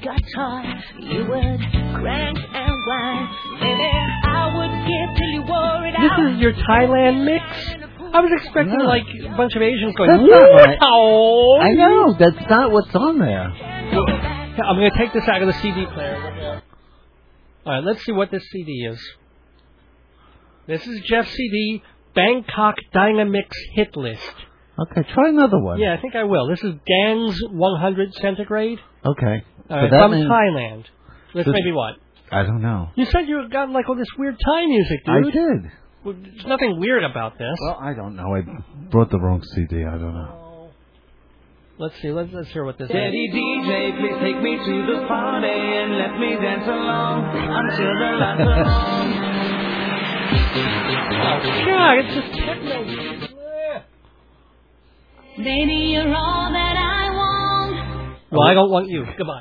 [SPEAKER 1] This is your Thailand mix? I was expecting,
[SPEAKER 3] No.
[SPEAKER 1] like, a bunch of Asians going,
[SPEAKER 3] That's not right.
[SPEAKER 1] "Wow."
[SPEAKER 3] I know. That's not what's on there.
[SPEAKER 1] I'm going to take this out of the C D player. All right, let's see what this C D is. This is Jeff's C D, Bangkok Dynamix Hit List.
[SPEAKER 3] Okay, try another one.
[SPEAKER 1] Yeah, I think I will. This is Dan's one hundred Centigrade.
[SPEAKER 3] Okay.
[SPEAKER 1] All right,
[SPEAKER 3] that
[SPEAKER 1] from
[SPEAKER 3] means-
[SPEAKER 1] Thailand. This
[SPEAKER 3] This-
[SPEAKER 1] may be what?
[SPEAKER 3] I don't know.
[SPEAKER 1] You said you got like all this weird Thai music, dude.
[SPEAKER 3] I did.
[SPEAKER 1] Well, there's nothing weird about this.
[SPEAKER 3] Well, I don't know. I brought the wrong C D. I don't know.
[SPEAKER 1] Let's see. Let's let's hear what this
[SPEAKER 5] Daddy
[SPEAKER 1] is.
[SPEAKER 5] D J, please take me to the party and let me dance along until the lights are on.
[SPEAKER 1] God, it's just techno.
[SPEAKER 4] Baby, you're all that I want.
[SPEAKER 1] Well, I don't want you. Goodbye.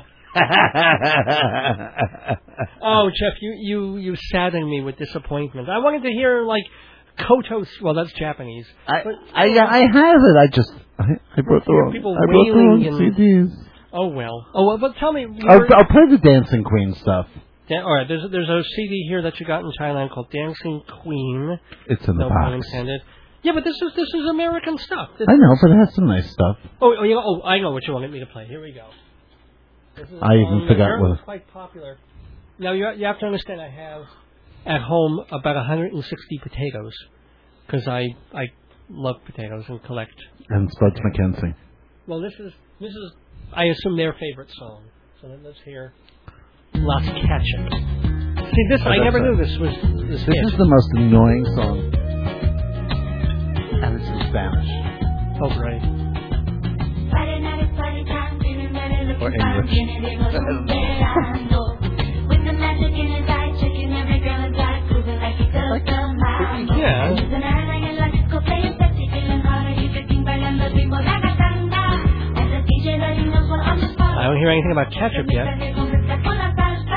[SPEAKER 1] Oh, Jeff, you, you, you saddened me with disappointment. I wanted to hear, like, Kotos. Well, that's Japanese.
[SPEAKER 3] I,
[SPEAKER 1] But-
[SPEAKER 3] I, I have it. I just, I, I brought the
[SPEAKER 1] Hear
[SPEAKER 3] wrong,
[SPEAKER 1] people
[SPEAKER 3] I brought the wrong
[SPEAKER 1] wailing
[SPEAKER 3] C
[SPEAKER 1] and-
[SPEAKER 3] Ds.
[SPEAKER 1] Oh, well. Oh, well, but tell me.
[SPEAKER 3] I'll,
[SPEAKER 1] you're-
[SPEAKER 3] I'll play the Dancing Queen stuff.
[SPEAKER 1] Dan- all right, there's, there's a C D here that you got in Thailand called Dancing Queen.
[SPEAKER 3] It's in the
[SPEAKER 1] No pun
[SPEAKER 3] box.
[SPEAKER 1] intended. Yeah, but this is this is American stuff. This
[SPEAKER 3] I know, but it has some nice stuff.
[SPEAKER 1] Oh, oh, you know, oh, I know what you wanted me to play. Here we go. This is
[SPEAKER 3] I even
[SPEAKER 1] um,
[SPEAKER 3] forgot
[SPEAKER 1] American
[SPEAKER 3] what-
[SPEAKER 1] is quite popular. Now, you, you have to understand, I have at home about one hundred sixty potatoes because I I love potatoes and collect.
[SPEAKER 3] And Spuds McKenzie.
[SPEAKER 1] Well, this is this is I assume their favorite song. So let- let's hear Las Ketchup. See, this
[SPEAKER 3] Oh,
[SPEAKER 1] I
[SPEAKER 3] that's
[SPEAKER 1] never
[SPEAKER 3] right.
[SPEAKER 1] knew this was this.
[SPEAKER 3] This
[SPEAKER 1] hit.
[SPEAKER 3] is the most annoying song. And it's in Spanish.
[SPEAKER 1] Oh, great.
[SPEAKER 3] Or English.
[SPEAKER 1] Yeah. I don't hear anything about ketchup yet.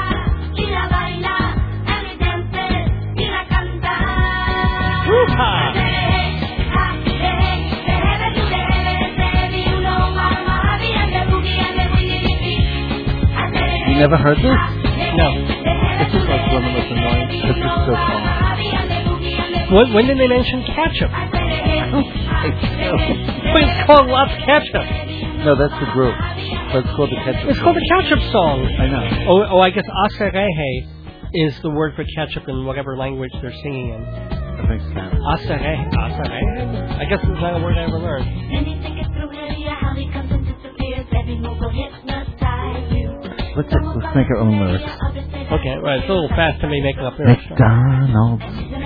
[SPEAKER 3] You never heard this?
[SPEAKER 1] No.
[SPEAKER 3] This is like one of the most annoying. This is so fun.
[SPEAKER 1] When, when did they mention ketchup? But it's called Lots Ketchup.
[SPEAKER 3] No, that's the group. But it's called the ketchup.
[SPEAKER 1] It's called the ketchup song.
[SPEAKER 3] I know.
[SPEAKER 1] Oh, oh, I guess aserehe is the word for ketchup in whatever language they're singing in.
[SPEAKER 3] I think so.
[SPEAKER 1] Aserehe. Aserehe? I guess it's not a word I ever learned.
[SPEAKER 3] Let's, let's make our own lyrics.
[SPEAKER 1] Okay, right. It's a little fast to me making up lyrics.
[SPEAKER 3] McDonald's.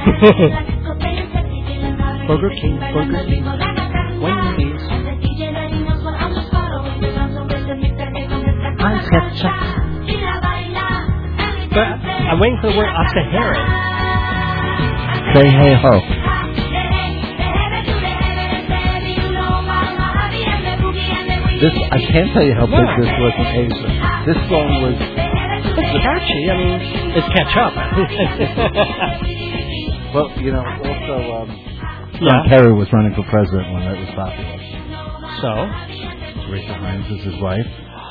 [SPEAKER 1] Burger King, Burger King, Wendy's.
[SPEAKER 3] Ice ketchup.
[SPEAKER 1] But I'm waiting for the word asahere.
[SPEAKER 3] Say hey ho. This, I can't tell you how big
[SPEAKER 1] No.
[SPEAKER 3] this was in Asia. This song was...
[SPEAKER 1] It's catchy. I mean, it's catch up.
[SPEAKER 3] Well, you know, also, um, John
[SPEAKER 1] Yeah.
[SPEAKER 3] Kerry was running for president when that was popular.
[SPEAKER 1] So?
[SPEAKER 3] Rachel Hines is his wife.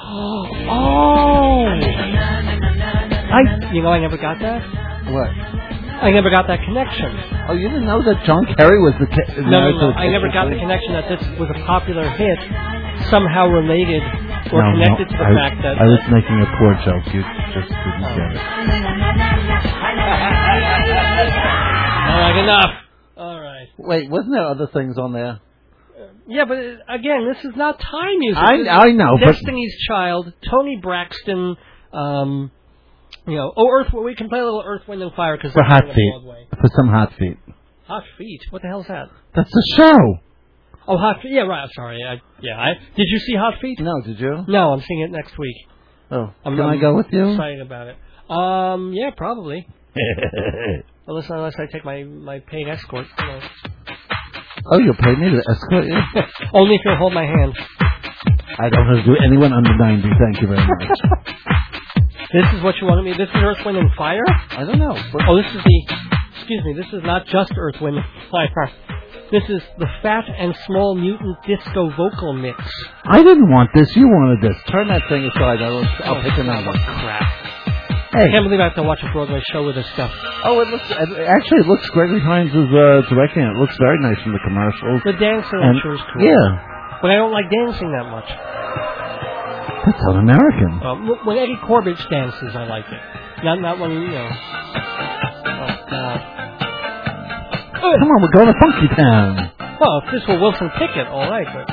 [SPEAKER 1] Oh! I, you know, I never got that.
[SPEAKER 3] What?
[SPEAKER 1] I never got that connection.
[SPEAKER 3] Oh, you didn't know that John Kerry was the... Ca-
[SPEAKER 1] No, no, no. I never got the connection that this was a popular hit, somehow related or
[SPEAKER 3] no,
[SPEAKER 1] connected
[SPEAKER 3] no,
[SPEAKER 1] to the
[SPEAKER 3] I,
[SPEAKER 1] fact that...
[SPEAKER 3] I was making a poor joke. You just didn't
[SPEAKER 1] Oh.
[SPEAKER 3] get it.
[SPEAKER 1] All right, enough. All right.
[SPEAKER 3] Wait, wasn't there other things on there?
[SPEAKER 1] Yeah, but uh, again, this is not time music.
[SPEAKER 3] I,
[SPEAKER 1] This is
[SPEAKER 3] I know, but...
[SPEAKER 1] Destiny's Child, Tony Braxton, um, you know, oh, Earth, we can play a little Earth, Wind, and Fire because
[SPEAKER 3] For Hot Feet. For some Hot Feet.
[SPEAKER 1] Hot Feet? What the hell's that?
[SPEAKER 3] That's the show.
[SPEAKER 1] Oh, Hot Feet. Yeah, right. I'm sorry. I, yeah, I, did you see Hot Feet?
[SPEAKER 3] No, did you?
[SPEAKER 1] No, I'm seeing it next week.
[SPEAKER 3] Oh,
[SPEAKER 1] I'm,
[SPEAKER 3] can
[SPEAKER 1] I'm
[SPEAKER 3] I go with you?
[SPEAKER 1] excited about it. Um, yeah, probably. Unless, unless I take my, my paid escort. You know.
[SPEAKER 3] Oh, you'll pay me to escort you?
[SPEAKER 1] Only if you hold my hand.
[SPEAKER 3] I don't have to do anyone under ninety, thank you very much.
[SPEAKER 1] This is what you wanted me. This is Earth, Wind, and Fire?
[SPEAKER 3] I don't know. What?
[SPEAKER 1] Oh, this is the... Excuse me, this is not just Earth, Wind, and Fire. This is the Fat and Small Mutant Disco Vocal Mix.
[SPEAKER 3] I didn't want this. You wanted this. Turn that thing aside. I'll, I'll pick another.
[SPEAKER 1] Crap.
[SPEAKER 3] Hey.
[SPEAKER 1] I can't believe I have to watch a Broadway show with this stuff.
[SPEAKER 3] Oh, it looks... It, actually, it looks... Gregory Hines is uh, directing it. It looks very nice in the commercials.
[SPEAKER 1] The dancing,
[SPEAKER 3] And-
[SPEAKER 1] I'm sure, is cool.
[SPEAKER 3] Yeah.
[SPEAKER 1] But I don't like dancing that much.
[SPEAKER 3] That's un-American.
[SPEAKER 1] Um, when Eddie Corbett dances, I like it. Not not when, you know... Oh, God.
[SPEAKER 3] Come on, we're going to Funky Town.
[SPEAKER 1] Well, if this were Wilson Pickett, all right, but...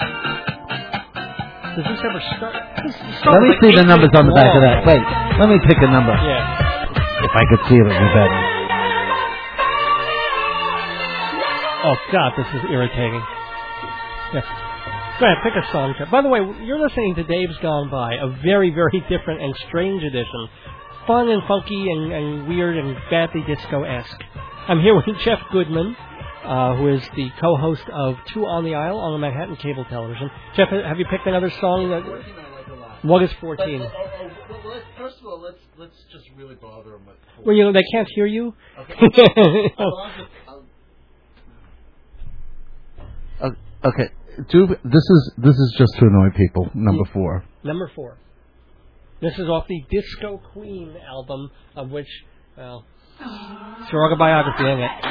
[SPEAKER 1] Does this ever start? This
[SPEAKER 3] Let me
[SPEAKER 1] like
[SPEAKER 3] see the
[SPEAKER 1] eight
[SPEAKER 3] numbers on the
[SPEAKER 1] minutes
[SPEAKER 3] back of that.
[SPEAKER 1] long.
[SPEAKER 3] Wait, let me pick a number.
[SPEAKER 1] Yeah.
[SPEAKER 3] If I could see it, it would be better.
[SPEAKER 1] Oh, God, this is irritating. Yeah. Go ahead, pick a song. By the way, you're listening to Dave's Gone By, a very, very different and strange edition. Fun and funky and, and weird and badly disco-esque. I'm here with Jeff Goodman, uh, who is the co-host of Two on the Aisle on the Manhattan Cable Television. Jeff, have you picked another song? That, what is fourteen?
[SPEAKER 3] But, oh, oh, well, let's, first of all, let's let's just really bother them with.
[SPEAKER 1] Well, you know, they can't hear you.
[SPEAKER 3] Uh, okay, do this is this is just to annoy people. Number four.
[SPEAKER 1] Number four. This is off the Disco Queen album, of which, well, it's your autobiography, isn't it?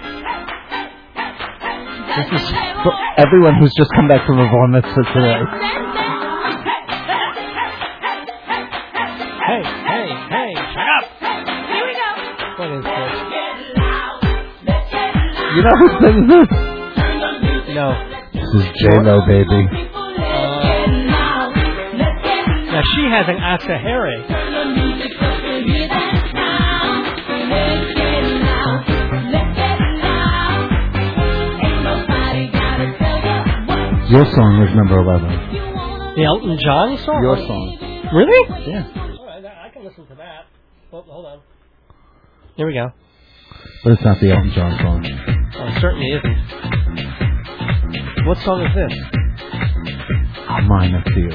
[SPEAKER 3] This is for everyone who's just come back from a bar mitzvah today.
[SPEAKER 1] Hey, hey, hey, shut up! Here we go. What is this?
[SPEAKER 3] You know who sings this?
[SPEAKER 1] No.
[SPEAKER 3] This is J-Lo, baby.
[SPEAKER 1] Now she has an asahere.
[SPEAKER 3] Your song is number eleven.
[SPEAKER 1] The Elton John song?
[SPEAKER 3] Your song.
[SPEAKER 1] Really?
[SPEAKER 3] Yeah.
[SPEAKER 1] All right, I can listen to that. Hold, hold on. Here we go.
[SPEAKER 3] But it's not the Elton John song.
[SPEAKER 1] Oh, it certainly isn't. What song is this?
[SPEAKER 3] Mine up to you.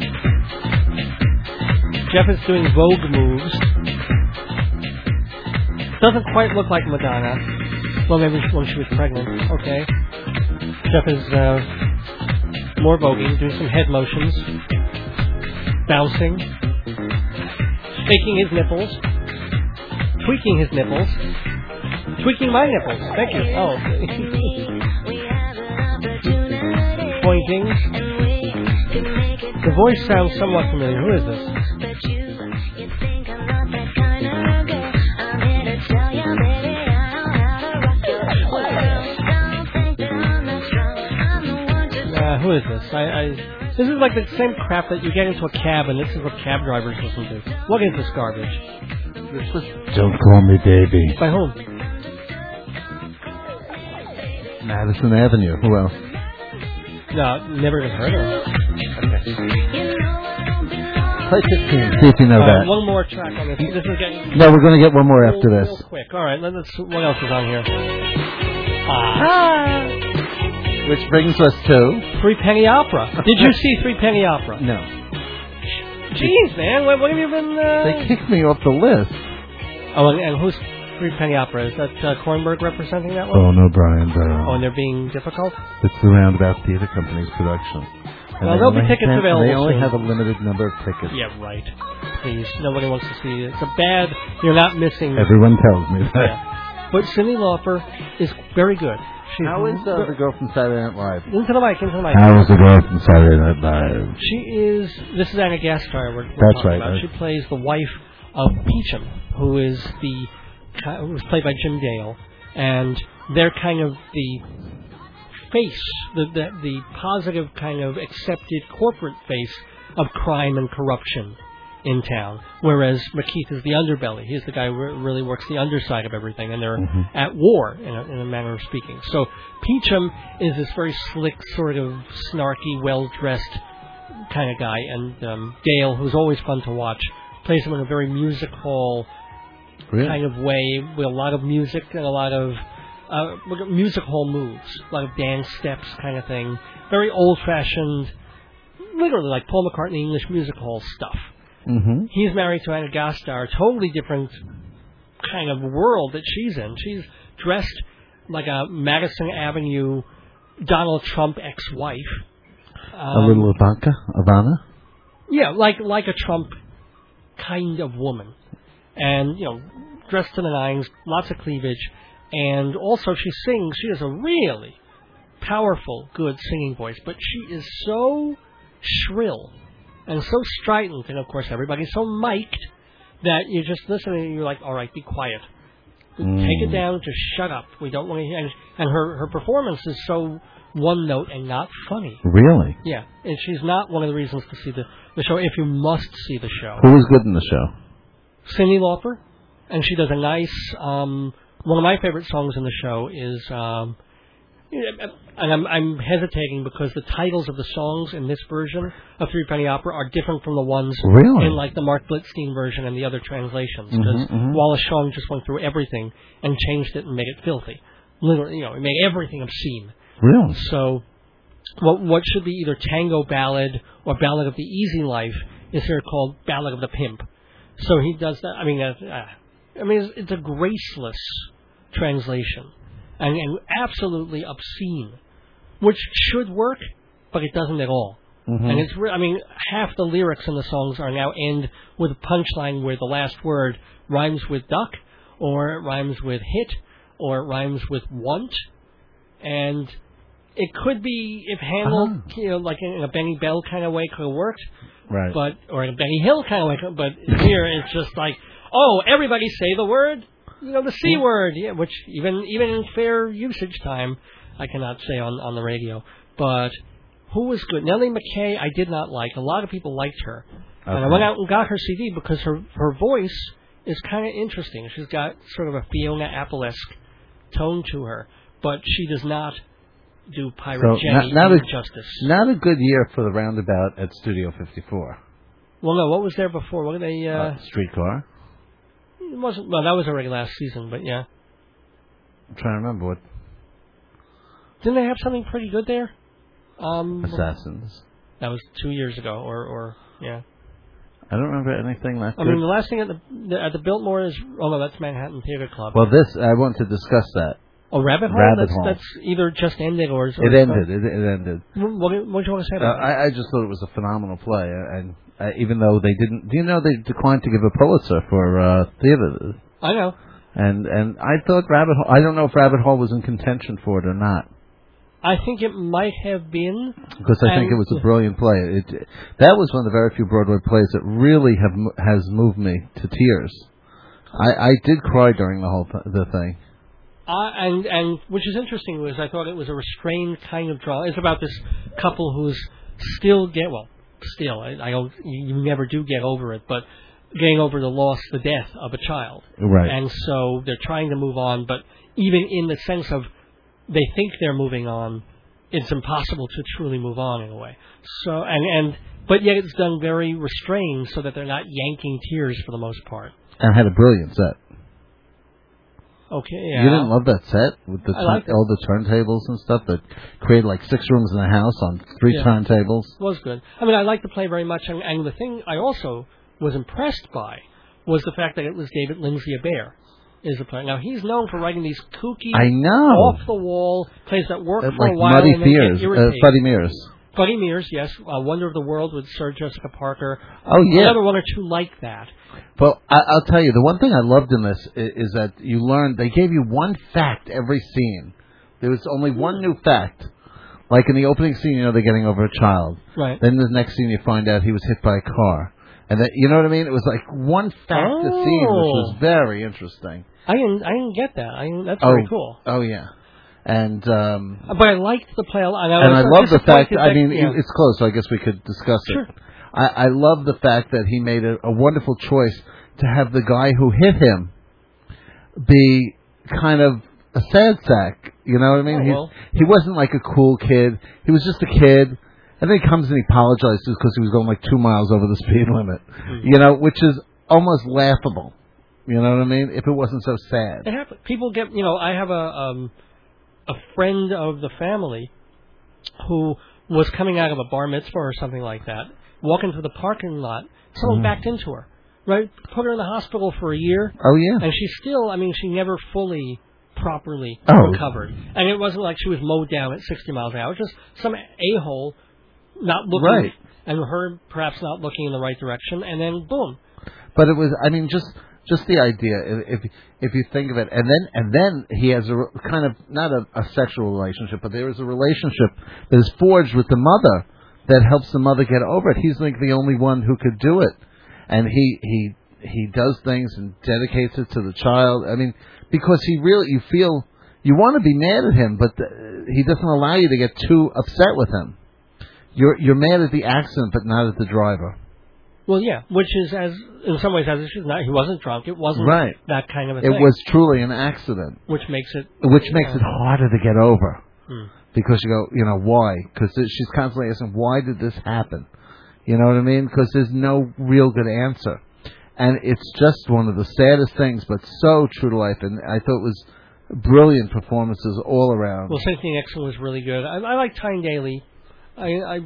[SPEAKER 1] Jeff is doing Vogue moves. Doesn't quite look like Madonna. Well, maybe when she was pregnant. Okay. Jeff is uh, more voguing, doing some head motions, bouncing, shaking his nipples, tweaking his nipples, Tweaking my nipples. Thank you. Oh. Pointing. The voice sounds somewhat familiar. Who is this? Uh, who is this? I, I. This is like the same crap that you get into a cab, and this is what cab drivers listen to. What is this garbage?
[SPEAKER 3] This is Don't Call Me Baby.
[SPEAKER 1] By whom?
[SPEAKER 3] Madison Avenue. Who else?
[SPEAKER 1] No, never even heard of it. Okay.
[SPEAKER 3] Play fifteen. See if you know
[SPEAKER 1] All
[SPEAKER 3] that.
[SPEAKER 1] right, one more track on this. This is getting.
[SPEAKER 3] No, we're going to get one more after
[SPEAKER 1] real,
[SPEAKER 3] this.
[SPEAKER 1] Real quick. All right. Let's. What else is on here?
[SPEAKER 3] Ah. ah. Which brings us to
[SPEAKER 1] Three Penny Opera. Did you see Three Penny Opera?
[SPEAKER 3] No.
[SPEAKER 1] Jeez, man, what, what have you been? Uh...
[SPEAKER 3] They kicked me off the list.
[SPEAKER 1] Oh, and, and who's Three Penny Opera? Is that uh, Kornberg representing that one?
[SPEAKER 3] Oh no, Brian Barrow.
[SPEAKER 1] Oh, and they're being difficult.
[SPEAKER 3] It's the Roundabout Theater Company's production. And
[SPEAKER 1] well, there'll be tickets
[SPEAKER 3] have,
[SPEAKER 1] available.
[SPEAKER 3] They only
[SPEAKER 1] soon.
[SPEAKER 3] have a limited number of tickets.
[SPEAKER 1] Yeah, right. Please, nobody wants to see it. It's a bad. You're not missing.
[SPEAKER 3] Everyone tells me that.
[SPEAKER 1] Yeah. But Cyndi Lauper is very good. She's
[SPEAKER 3] How is uh, the girl from Saturday Night Live?
[SPEAKER 1] Into the mic, into the mic.
[SPEAKER 3] How is the girl from Saturday Night Live?
[SPEAKER 1] She is. This is Anna Gasteyer. We're, we're
[SPEAKER 3] That's
[SPEAKER 1] talking
[SPEAKER 3] right.
[SPEAKER 1] About.
[SPEAKER 3] Right.
[SPEAKER 1] She plays the wife of Peachum, who is the who was played by Jim Dale, and they're kind of the face, the the, the positive kind of accepted corporate face of crime and corruption in town, whereas McKeith is the underbelly. He's the guy who really works the underside of everything, and they're
[SPEAKER 3] mm-hmm.
[SPEAKER 1] at war, in a, in a manner of speaking. So Peachum is this very slick, sort of snarky, well-dressed kind of guy, and um, Dale, who's always fun to watch, plays him in a very music hall
[SPEAKER 3] really?
[SPEAKER 1] kind of way, with a lot of music and a lot of uh, music hall moves, a lot of dance steps kind of thing. Very old-fashioned, literally like Paul McCartney English music hall stuff.
[SPEAKER 3] Mm-hmm.
[SPEAKER 1] He's married to Anna Gasteyer, a totally different kind of world that she's in. She's dressed like a Madison Avenue Donald Trump ex-wife. Um,
[SPEAKER 3] a little Ivanka? Ivana?
[SPEAKER 1] Yeah, like like a Trump kind of woman. And, you know, dressed to the nines, lots of cleavage. And also she sings. She has a really powerful, good singing voice. But she is so shrill and so strident, and of course everybody's so mic'd that you just listen and you're like, all right, be quiet.
[SPEAKER 3] Mm.
[SPEAKER 1] Take it down, just shut up. We don't want to hear. And, and her, her performance is so one note and not funny.
[SPEAKER 3] Really?
[SPEAKER 1] Yeah, and she's not one of the reasons to see the, the show, if you must see the show.
[SPEAKER 3] Who was good in the show?
[SPEAKER 1] Cyndi Lauper, and she does a nice, um, one of my favorite songs in the show is, um, and I'm, I'm hesitating because the titles of the songs in this version of Three Penny Opera are different from the ones
[SPEAKER 3] really?
[SPEAKER 1] in like the Mark Blitzstein version and the other translations. Because
[SPEAKER 3] mm-hmm, mm-hmm.
[SPEAKER 1] Wallace Shawn just went through everything and changed it and made it filthy. Literally, you know, it made everything obscene.
[SPEAKER 3] Really?
[SPEAKER 1] So, what what should be either Tango Ballad or Ballad of the Easy Life is here called Ballad of the Pimp. So he does that. I mean, uh, uh, I mean, it's, it's a graceless translation. And, and absolutely obscene, which should work, but it doesn't at all.
[SPEAKER 3] Mm-hmm.
[SPEAKER 1] And it's, re- I mean, half the lyrics in the songs are now end with a punchline where the last word rhymes with duck, or it rhymes with hit, or it rhymes with want, and it could be, if handled, uh-huh. you know, like in a Benny Bell kind of way, could have worked,
[SPEAKER 3] right?
[SPEAKER 1] But or in a Benny Hill kind of way, but here it's just like, oh, everybody say the word. You know, the C word, yeah, which even even in fair usage time, I cannot say on, on the radio. But who was good? Nellie McKay, I did not like. A lot of people liked her. Okay. And I went out and got her C D because her her voice is kind of interesting. She's got sort of a Fiona Apple-esque tone to her, but she does not do Pirate
[SPEAKER 3] so
[SPEAKER 1] Jenny
[SPEAKER 3] not, not a,
[SPEAKER 1] justice.
[SPEAKER 3] Not a good year for the Roundabout at Studio fifty-four.
[SPEAKER 1] Well, no, what was there before? What did they... Uh,
[SPEAKER 3] uh, Streetcar.
[SPEAKER 1] It wasn't, well, that was already last season, but yeah.
[SPEAKER 3] I'm trying to remember what.
[SPEAKER 1] Didn't they have something pretty good there? Um,
[SPEAKER 3] Assassins.
[SPEAKER 1] That was two years ago, or, or yeah.
[SPEAKER 3] I don't remember anything like that.
[SPEAKER 1] I mean, the last thing at the, the at the Biltmore is, oh no, that's Manhattan Theater Club.
[SPEAKER 3] Well, this, I want to discuss that.
[SPEAKER 1] Oh, Rabbit Hole?
[SPEAKER 3] Rabbit
[SPEAKER 1] that's,
[SPEAKER 3] Hole.
[SPEAKER 1] That's either just ended or... or
[SPEAKER 3] it ended, it, it ended.
[SPEAKER 1] What, what did you want to say about
[SPEAKER 3] uh,
[SPEAKER 1] it?
[SPEAKER 3] I, I just thought it was a phenomenal play, and uh, even though they didn't... Do you know they declined to give a Pulitzer for uh, theater?
[SPEAKER 1] I know.
[SPEAKER 3] And and I thought Rabbit Hole. I don't know if Rabbit Hole was in contention for it or not.
[SPEAKER 1] I think it might have been.
[SPEAKER 3] Because I think it was a brilliant play. It, that was one of the very few Broadway plays that really have has moved me to tears. I, I did cry during the whole th- the thing.
[SPEAKER 1] Uh, and and which is interesting was I thought it was a restrained kind of drama. It's about this couple who's still get well, still I, I don't you never do get over it, but getting over the loss, the death of a child.
[SPEAKER 3] Right.
[SPEAKER 1] And so they're trying to move on, but even in the sense of they think they're moving on, it's impossible to truly move on in a way. So and and but yet it's done very restrained so that they're not yanking tears for the most part.
[SPEAKER 3] And had a brilliant set.
[SPEAKER 1] Okay, yeah.
[SPEAKER 3] You didn't love that set with the turn-
[SPEAKER 1] liked
[SPEAKER 3] all the turntables and stuff that created like six rooms in a house on three
[SPEAKER 1] yeah.
[SPEAKER 3] turntables.
[SPEAKER 1] It was good. I mean, I liked the play very much, and, and the thing I also was impressed by was the fact that it was David Lindsay Abaire is the play. Now he's known for writing these kooky,
[SPEAKER 3] I know,
[SPEAKER 1] off the wall plays that work
[SPEAKER 3] uh,
[SPEAKER 1] for
[SPEAKER 3] like
[SPEAKER 1] a while
[SPEAKER 3] Muddy
[SPEAKER 1] and then
[SPEAKER 3] Fears,
[SPEAKER 1] get
[SPEAKER 3] uh,
[SPEAKER 1] irritating.
[SPEAKER 3] Buddy Mears.
[SPEAKER 1] Buddy Mears, yes, uh, Wonder of the World with Sarah Jessica Parker.
[SPEAKER 3] Oh yeah,
[SPEAKER 1] another one or two like that.
[SPEAKER 3] Well, I, I'll tell you, the one thing I loved in this is, is that you learned they gave you one fact every scene. There was only one new fact. Like in the opening scene, you know they're getting over a child.
[SPEAKER 1] Right.
[SPEAKER 3] Then the next scene, you find out he was hit by a car. And that, you know what I mean? It was like one fact
[SPEAKER 1] oh.
[SPEAKER 3] a scene, which was very interesting.
[SPEAKER 1] I didn't, I didn't get that. I didn't, that's
[SPEAKER 3] oh,
[SPEAKER 1] very cool.
[SPEAKER 3] Oh, yeah. And um,
[SPEAKER 1] but I liked the play. And I,
[SPEAKER 3] and I love the fact,
[SPEAKER 1] that,
[SPEAKER 3] I mean,
[SPEAKER 1] yeah.
[SPEAKER 3] it's close, so I guess we could discuss
[SPEAKER 1] sure.
[SPEAKER 3] it. I, I love the fact that he made a, a wonderful choice to have the guy who hit him be kind of a sad sack. You know what I mean?
[SPEAKER 1] Oh, well.
[SPEAKER 3] He, he wasn't like a cool kid. He was just a kid. And then he comes and he apologizes because he was going like two miles over the speed limit. Mm-hmm. You know, which is almost laughable. You know what I mean? If it wasn't so sad.
[SPEAKER 1] It happens. People get, you know, I have a um, a friend of the family who was coming out of a bar mitzvah or something like that, walking through the parking lot, someone mm. backed into her, right? Put her in the hospital for a year.
[SPEAKER 3] Oh, yeah.
[SPEAKER 1] And she still, I mean, she never fully, properly
[SPEAKER 3] oh.
[SPEAKER 1] recovered. And it wasn't like she was mowed down at sixty miles an hour. Just some a-hole not looking,
[SPEAKER 3] right.
[SPEAKER 1] and her perhaps not looking in the right direction, and then boom.
[SPEAKER 3] But it was, I mean, just... Just the idea, if if you think of it, and then and then he has a kind of not a, a sexual relationship, but there is a relationship that is forged with the mother that helps the mother get over it. He's like the only one who could do it, and he he he does things and dedicates it to the child. I mean, because he really, you feel you want to be mad at him, but the, he doesn't allow you to get too upset with him. You're you're mad at the accident, but not at the driver.
[SPEAKER 1] Well, yeah, which is, as in some ways, as it should not. He wasn't drunk. It wasn't
[SPEAKER 3] right.
[SPEAKER 1] that kind of a
[SPEAKER 3] it
[SPEAKER 1] thing.
[SPEAKER 3] It was truly an accident.
[SPEAKER 1] Which makes it...
[SPEAKER 3] Which makes know. it harder to get over.
[SPEAKER 1] Hmm.
[SPEAKER 3] Because you go, you know, why? Because she's constantly asking, why did this happen? You know what I mean? Because there's no real good answer. And it's just one of the saddest things, but so true to life. And I thought it was brilliant performances all around.
[SPEAKER 1] Well, Cynthia Nixon was really good. I, I like Tyne Daly. I, I,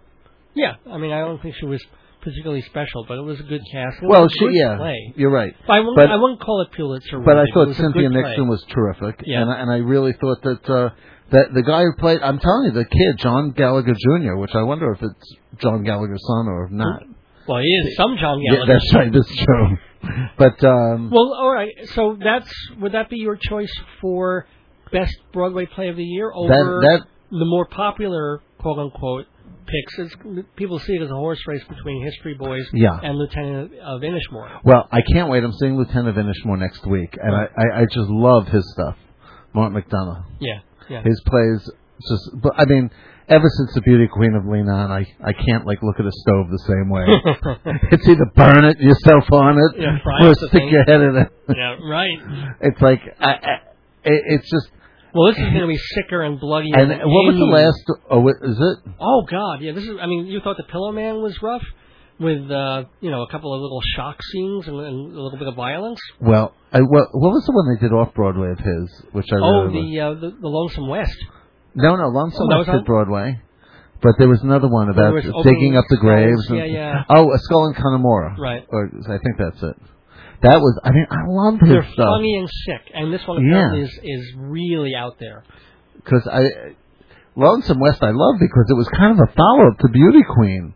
[SPEAKER 1] yeah, I mean, I don't think she was particularly special, but it was a good cast. It
[SPEAKER 3] well,
[SPEAKER 1] was a
[SPEAKER 3] she,
[SPEAKER 1] good
[SPEAKER 3] yeah,
[SPEAKER 1] play.
[SPEAKER 3] you're right.
[SPEAKER 1] I wouldn't,
[SPEAKER 3] but,
[SPEAKER 1] I wouldn't call it Pulitzer.
[SPEAKER 3] But I thought
[SPEAKER 1] it
[SPEAKER 3] Cynthia Nixon was terrific,
[SPEAKER 1] yeah.
[SPEAKER 3] and, and I really thought that uh, that the guy who played, I'm telling you, the kid, John Gallagher Junior, which I wonder if it's John Gallagher's son or not.
[SPEAKER 1] Well, he is some John Gallagher.
[SPEAKER 3] Yeah, that's right, that's true. But um,
[SPEAKER 1] well, all right. So that's would that be your choice for best Broadway play of the year over
[SPEAKER 3] that, that,
[SPEAKER 1] the more popular quote unquote picks? It's, people see it as a horse race between History Boys
[SPEAKER 3] yeah.
[SPEAKER 1] and Lieutenant of Inishmore. Well,
[SPEAKER 3] I can't wait. I'm seeing Lieutenant of Inishmore next week, and I, I, I just love his stuff. Martin McDonough.
[SPEAKER 1] Yeah, yeah.
[SPEAKER 3] His plays just. But I mean, ever since the Beauty Queen of Lebanon, I I can't like look at a stove the same way. It's either burn it yourself on it,
[SPEAKER 1] yeah,
[SPEAKER 3] or stick thing. your head in it.
[SPEAKER 1] Yeah, right.
[SPEAKER 3] It's like I, I, it, it's just.
[SPEAKER 1] Well, this is going to be sicker and bloody.
[SPEAKER 3] And
[SPEAKER 1] than
[SPEAKER 3] what was the last? Oh, is it?
[SPEAKER 1] Oh God, yeah. This is. I mean, you thought the Pillow Man was rough, with uh, you know a couple of little shock scenes and, and a little bit of violence.
[SPEAKER 3] Well, I, what, what was the one they did off Broadway of his, which I
[SPEAKER 1] oh
[SPEAKER 3] really
[SPEAKER 1] the, uh, the the Lonesome West.
[SPEAKER 3] No, no, Lonesome
[SPEAKER 1] oh,
[SPEAKER 3] West did Broadway, but there was another one about digging up the
[SPEAKER 1] skulls,
[SPEAKER 3] graves. And,
[SPEAKER 1] yeah, yeah.
[SPEAKER 3] Oh, A Skull in Connemara.
[SPEAKER 1] Right.
[SPEAKER 3] Or I think that's it. That was. I mean, I love his
[SPEAKER 1] They're
[SPEAKER 3] stuff.
[SPEAKER 1] funny and sick, and this one
[SPEAKER 3] yeah.
[SPEAKER 1] is is really out there.
[SPEAKER 3] Because I, Lonesome West I love because it was kind of a follow-up to Beauty Queen.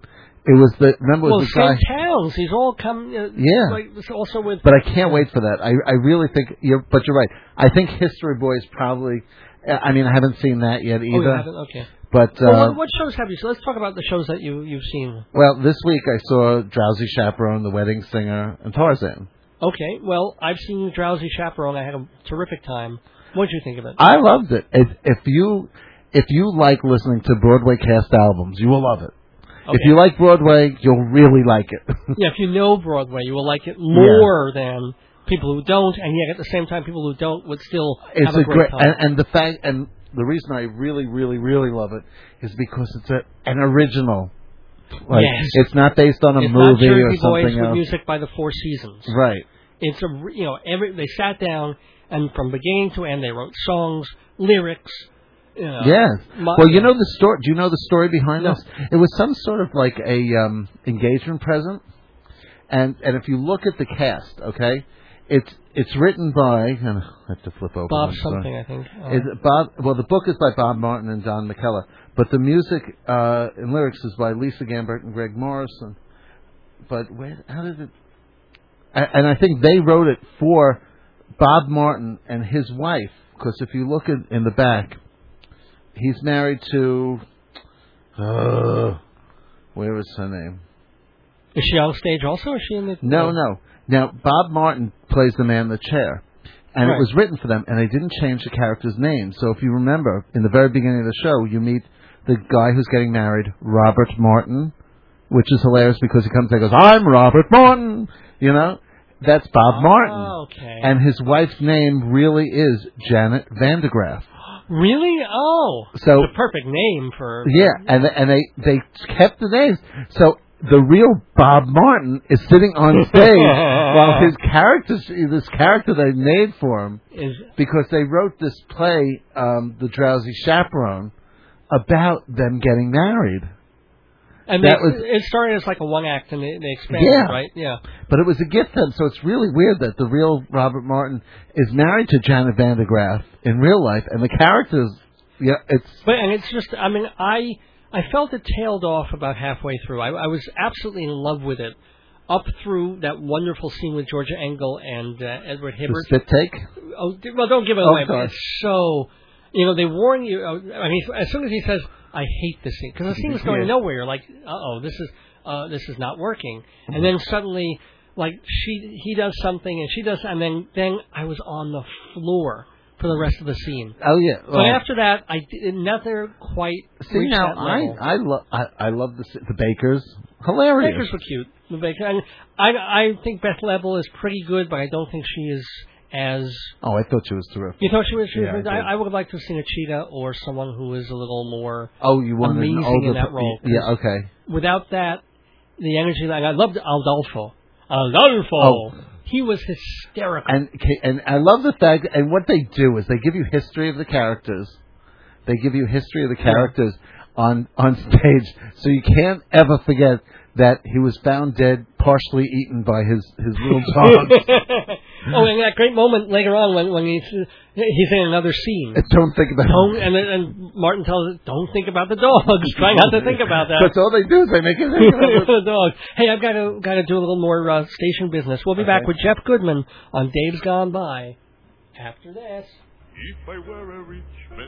[SPEAKER 3] It was the remember
[SPEAKER 1] well,
[SPEAKER 3] was the guy.
[SPEAKER 1] Saint Towns. He's all come. Uh,
[SPEAKER 3] Yeah.
[SPEAKER 1] Like, also with.
[SPEAKER 3] But I can't wait for that. I I really think you're. But you're right. I think History Boy is probably. I mean, I haven't seen that yet either.
[SPEAKER 1] Oh, you haven't? Okay.
[SPEAKER 3] But uh,
[SPEAKER 1] well, what, what shows have you seen? Let's talk about the shows that you you've seen.
[SPEAKER 3] well, this week I saw Drowsy Chaperone, The Wedding Singer, and Tarzan.
[SPEAKER 1] Okay. Well, I've seen Drowsy Chaperone. I had a terrific time. What did you think of it?
[SPEAKER 3] I loved it. If, if you if you like listening to Broadway cast albums, you will love it.
[SPEAKER 1] Okay.
[SPEAKER 3] If you like Broadway, you'll really like it.
[SPEAKER 1] Yeah, if you know Broadway, you will like it more yeah. than people who don't, and yet at the same time, people who don't would still
[SPEAKER 3] it's
[SPEAKER 1] have a,
[SPEAKER 3] a
[SPEAKER 1] great, great time.
[SPEAKER 3] And, and the fact, and the reason I really, really, really love it is because it's a, an original. Like,
[SPEAKER 1] yes.
[SPEAKER 3] It's not based on a
[SPEAKER 1] it's
[SPEAKER 3] movie
[SPEAKER 1] not Jersey
[SPEAKER 3] or
[SPEAKER 1] Boys
[SPEAKER 3] something
[SPEAKER 1] with
[SPEAKER 3] else.
[SPEAKER 1] music by the Four Seasons.
[SPEAKER 3] Right.
[SPEAKER 1] It's a you know every they sat down and from beginning to end they wrote songs, lyrics. You know,
[SPEAKER 3] yes.
[SPEAKER 1] My,
[SPEAKER 3] well, you know the story. Do you know the story behind
[SPEAKER 1] no.
[SPEAKER 3] this? It was some sort of like a um, engagement present, and and if you look at the cast, okay, it's it's written by. And I have to flip over.
[SPEAKER 1] Bob
[SPEAKER 3] I'm
[SPEAKER 1] something,
[SPEAKER 3] sorry.
[SPEAKER 1] I think. Uh,
[SPEAKER 3] Is it Bob? Well, the book is by Bob Martin and Don McKellar, but the music uh, and lyrics is by Lisa Gambert and Greg Morrison. But where? How did it? And I think they wrote it for Bob Martin and his wife, because if you look in, in the back. He's married to, uh, where is her name?
[SPEAKER 1] Is she on stage also? Or is she in the?
[SPEAKER 3] No, no. Now, Bob Martin plays the man in the chair. And
[SPEAKER 1] right.
[SPEAKER 3] it was written for them, and they didn't change the character's name. So if you remember, in the very beginning of the show, you meet the guy who's getting married, Robert Martin, which is hilarious because he comes and goes, I'm Robert Martin! You know? That's Bob
[SPEAKER 1] oh,
[SPEAKER 3] Martin.
[SPEAKER 1] Okay.
[SPEAKER 3] And his wife's name really is Janet Vandegraff.
[SPEAKER 1] Really? Oh,
[SPEAKER 3] so
[SPEAKER 1] the perfect name for
[SPEAKER 3] yeah, and and they they kept the names. So the real Bob Martin is sitting on stage while his character, this character they made for him,
[SPEAKER 1] is
[SPEAKER 3] because they wrote this play, um, The Drowsy Chaperone, about them getting married.
[SPEAKER 1] And
[SPEAKER 3] that
[SPEAKER 1] they,
[SPEAKER 3] was,
[SPEAKER 1] it started as like a one act, and they, they expanded,
[SPEAKER 3] yeah.
[SPEAKER 1] right? Yeah.
[SPEAKER 3] But it was a gift to them, so it's really weird that the real Robert Martin is married to Janet Vandegraff in real life, and the characters, yeah, it's.
[SPEAKER 1] But and it's just, I mean, I I felt it tailed off about halfway through. I, I was absolutely in love with it, up through that wonderful scene with Georgia Engel and uh, Edward Hibbert.
[SPEAKER 3] The spit take.
[SPEAKER 1] Oh, well, don't give it
[SPEAKER 3] oh,
[SPEAKER 1] away.
[SPEAKER 3] Sorry.
[SPEAKER 1] But it's so, you know, they warn you. I mean, as soon as he says, I hate this scene, because the scene was going
[SPEAKER 3] yeah.
[SPEAKER 1] nowhere. You're like, uh-oh, this is uh, this is not working. Mm-hmm. And then suddenly, like, she he does something, and she does, and then, then I was on the floor for the rest of the scene.
[SPEAKER 3] Oh, yeah.
[SPEAKER 1] Well, but after that, I did never quite
[SPEAKER 3] see,
[SPEAKER 1] reached
[SPEAKER 3] now,
[SPEAKER 1] that level.
[SPEAKER 3] I, I, lo- I, I love the, the Bakers. Hilarious.
[SPEAKER 1] The Bakers were cute. The Bakers. And I, I think Beth Level is pretty good, but I don't think she is as...
[SPEAKER 3] Oh, I thought she was terrific.
[SPEAKER 1] You thought she was
[SPEAKER 3] yeah,
[SPEAKER 1] terrific?
[SPEAKER 3] I,
[SPEAKER 1] I, I would have liked to have seen a Cheetah or someone who is a little more
[SPEAKER 3] oh, you wanted
[SPEAKER 1] amazing
[SPEAKER 3] an older
[SPEAKER 1] in that
[SPEAKER 3] p-
[SPEAKER 1] role.
[SPEAKER 3] Yeah, okay.
[SPEAKER 1] Without that, the energy... Like, I loved Aldolfo. Aldolfo!
[SPEAKER 3] Oh.
[SPEAKER 1] He was hysterical.
[SPEAKER 3] And and I love the fact, and what they do is they give you history of the characters. They give you history of the characters yeah. on on stage, so you can't ever forget that he was found dead, partially eaten by his, his little dogs.
[SPEAKER 1] Oh, and that great moment later on when when he's he's in another scene.
[SPEAKER 3] Don't think about
[SPEAKER 1] don't,
[SPEAKER 3] it.
[SPEAKER 1] And and Martin tells us, don't think about the dogs. Try not to think about that.
[SPEAKER 3] That's all they do is they make it think about
[SPEAKER 1] the dogs. Hey, I've got to got to do a little more uh, station business. We'll be
[SPEAKER 3] okay.
[SPEAKER 1] back with Jeff Goodman on Dave's Gone By after this.
[SPEAKER 6] If I were a rich man.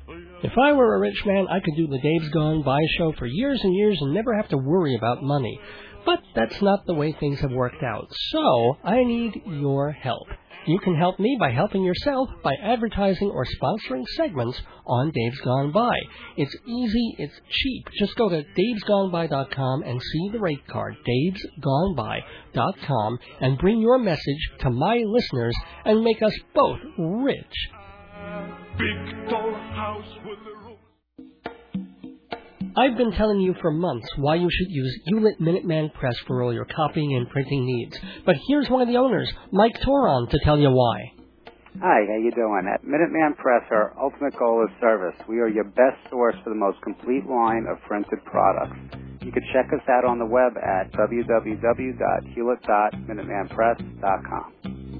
[SPEAKER 1] If I were a rich man, I could do the Dave's Gone By show for years and years and never have to worry about money. But that's not the way things have worked out. So, I need your help. You can help me by helping yourself by advertising or sponsoring segments on Dave's Gone By. It's easy, it's cheap. Just go to daves gone by dot com and see the rate card, daves gone by dot com, and bring your message to my listeners and make us both rich.
[SPEAKER 6] Big tall house with a roof.
[SPEAKER 1] I've been telling you for months why you should use Hewlett Minuteman Press for all your copying and printing needs. But here's one of the owners, Mike Toron, to tell you why.
[SPEAKER 7] Hi, how you doing? At Minuteman Press, our ultimate goal is service. We are your best source for the most complete line of printed products. You can check us out on the web at w w w dot hewlett dot minuteman press dot com.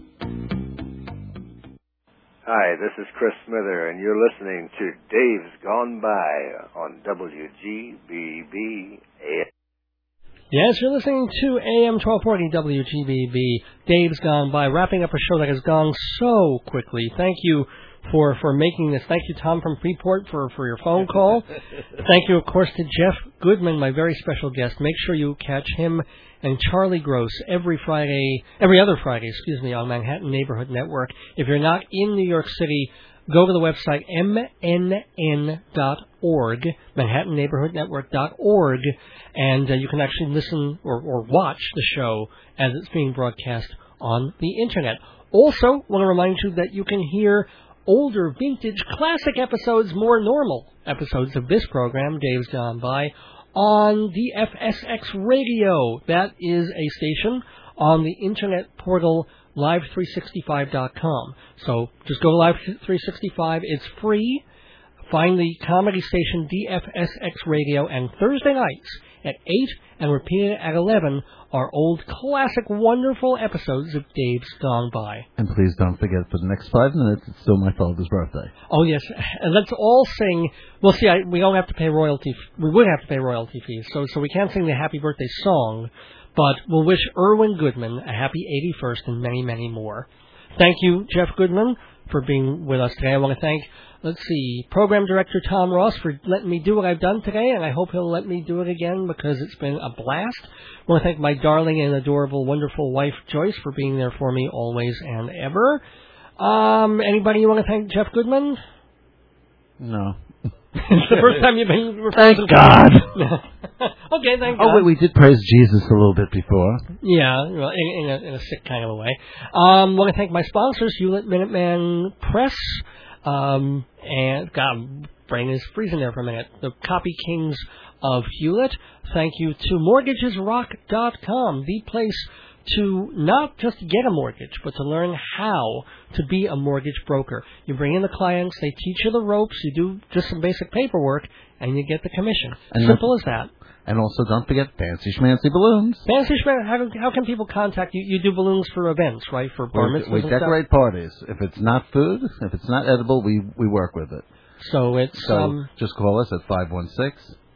[SPEAKER 8] Hi, this is Chris Smither, and you're listening to Dave's Gone By on W G B B A.
[SPEAKER 1] Yes, you're listening to A M twelve forty W G B B. Dave's Gone By, wrapping up a show that has gone so quickly. Thank you for, for making this. Thank you, Tom from Freeport, for, for your phone call. Thank you, of course, to Jeff Goodman, my very special guest. Make sure you catch him and Charlie Gross every Friday, every other Friday, excuse me, on Manhattan Neighborhood Network. If you're not in New York City, go to the website M N N dot org, Manhattan Neighborhood Network dot org, and uh, you can actually listen or, or watch the show as it's being broadcast on the Internet. Also, want to remind you that you can hear older, vintage, classic episodes, more normal episodes of this program, Dave's Gone By, on the F S X Radio. That is a station on the Internet portal live three sixty-five dot com. So just go to Live three sixty-five. It's free. Find the comedy station D F S X Radio, and Thursday nights at eight and repeated at eleven are old, classic, wonderful episodes of Dave's Gone By.
[SPEAKER 3] And please don't forget, for the next five minutes, it's still my father's birthday.
[SPEAKER 1] Oh, yes. And let's all sing. Well, see, I, we don't have to pay royalty. We would have to pay royalty fees, so so we can't sing the happy birthday song, but we'll wish Irwin Goodman a happy eighty-first and many, many more. Thank you, Jeff Goodman, for being with us today. I want to thank, let's see, Program Director Tom Ross for letting me do what I've done today, and I hope he'll let me do it again because it's been a blast. I want to thank my darling and adorable, wonderful wife, Joyce, for being there for me always and ever. Um, anybody you want to thank, Jeff Goodman?
[SPEAKER 3] No.
[SPEAKER 1] It's the first time you've been...
[SPEAKER 3] Thank God.
[SPEAKER 1] Okay, thank God.
[SPEAKER 3] Oh, wait, we did praise Jesus a little bit before.
[SPEAKER 1] Yeah, well, in, in, a, in a sick kind of a way. Um, want to thank my sponsors, Hewlett Minuteman Press, um, and, God, brain is freezing there for a minute, the Copy Kings of Hewlett. Thank you to Mortgages Rock dot com, the place to not just get a mortgage, but to learn how to be a mortgage broker. You bring in the clients, they teach you the ropes, you do just some basic paperwork, and you get the commission.
[SPEAKER 3] And
[SPEAKER 1] Simple as that.
[SPEAKER 3] And also, don't forget Fancy Schmancy Balloons.
[SPEAKER 1] Fancy Schmancy, how, how can people contact you? You do balloons for events, right? For bar mitzvahs
[SPEAKER 3] We, we
[SPEAKER 1] and
[SPEAKER 3] decorate
[SPEAKER 1] stuff?
[SPEAKER 3] parties. If it's not food, if it's not edible, we, we work with it.
[SPEAKER 1] So it's...
[SPEAKER 3] So
[SPEAKER 1] um,
[SPEAKER 3] just call us at five one six,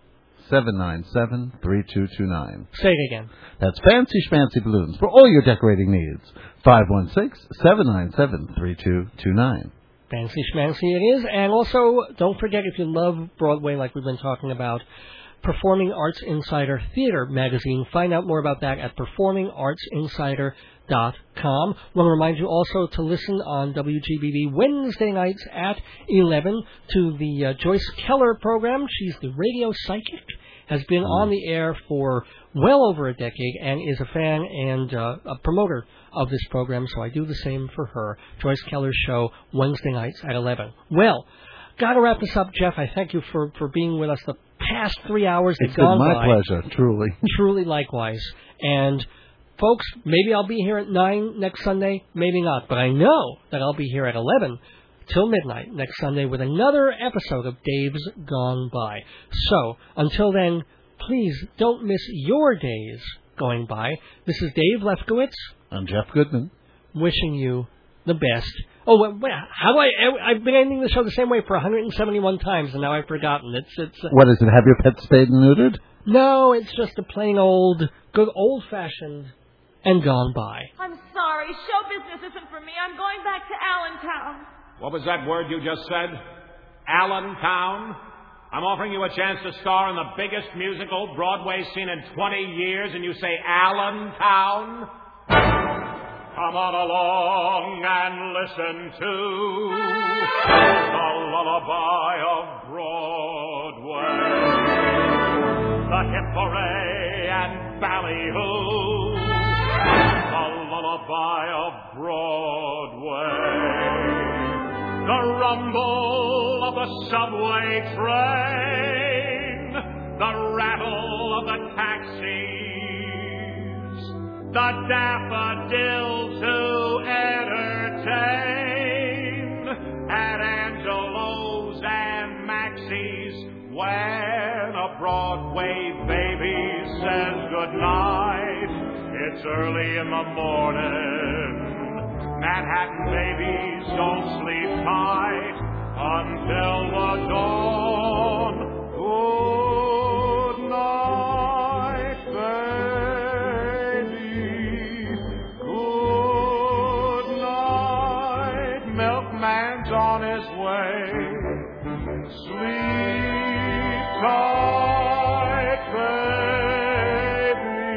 [SPEAKER 3] seven nine seven, three two two nine.
[SPEAKER 1] Say it again.
[SPEAKER 3] That's Fancy Schmancy Balloons for all your decorating needs. five one six, seven nine seven, three two two nine.
[SPEAKER 1] Fancy Schmancy it is. And also, don't forget, if you love Broadway like we've been talking about, Performing Arts Insider Theater magazine. Find out more about that at performing arts insider dot com. I want to remind you also to listen on W G B B Wednesday nights at eleven to the uh, Joyce Keller program. She's the radio psychic, has been on the air for well over a decade, and is a fan and uh, a promoter of this program, so I do the same for her. Joyce Keller's show, Wednesday nights at eleven. Well, got to wrap this up, Jeff. I thank you for, for being with us the past three hours.
[SPEAKER 3] It's
[SPEAKER 1] gone
[SPEAKER 3] been my
[SPEAKER 1] by.
[SPEAKER 3] pleasure, truly.
[SPEAKER 1] Truly likewise. And, folks, maybe I'll be here at nine next Sunday, maybe not. But I know that I'll be here at eleven till midnight next Sunday with another episode of Dave's Gone By. So, until then, please don't miss your days going by. This is Dave Lefkowitz.
[SPEAKER 3] I'm Jeff Goodman.
[SPEAKER 1] Wishing you the best. Oh, wait, wait, how do I... I've been ending the show the same way for one hundred seventy-one times, and now I've forgotten. It's... it's. Uh,
[SPEAKER 3] What is it, have your pet spayed and neutered?
[SPEAKER 1] No, it's just a plain old, good old-fashioned and gone by.
[SPEAKER 9] I'm sorry. Show business isn't for me. I'm going back to Allentown.
[SPEAKER 10] What was that word you just said? Allentown? I'm offering you a chance to star in the biggest musical Broadway seen in twenty years, and you say Allentown? Come on along and listen to the lullaby of Broadway. The hip hooray and ballyhoo. The lullaby of Broadway. The rumble of the subway train. The rattle of the taxis. The daffodils who entertain at Angelo's and Maxie's when a Broadway baby says goodnight. It's early in the morning. Manhattan babies don't sleep tight until the dawn. Good night, baby.
[SPEAKER 6] and on his way. Sleep tight, baby.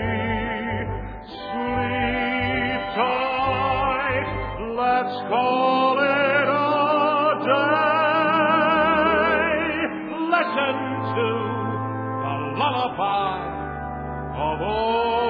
[SPEAKER 6] Sleep tight. Let's call it a day. Listen to the lullaby of old.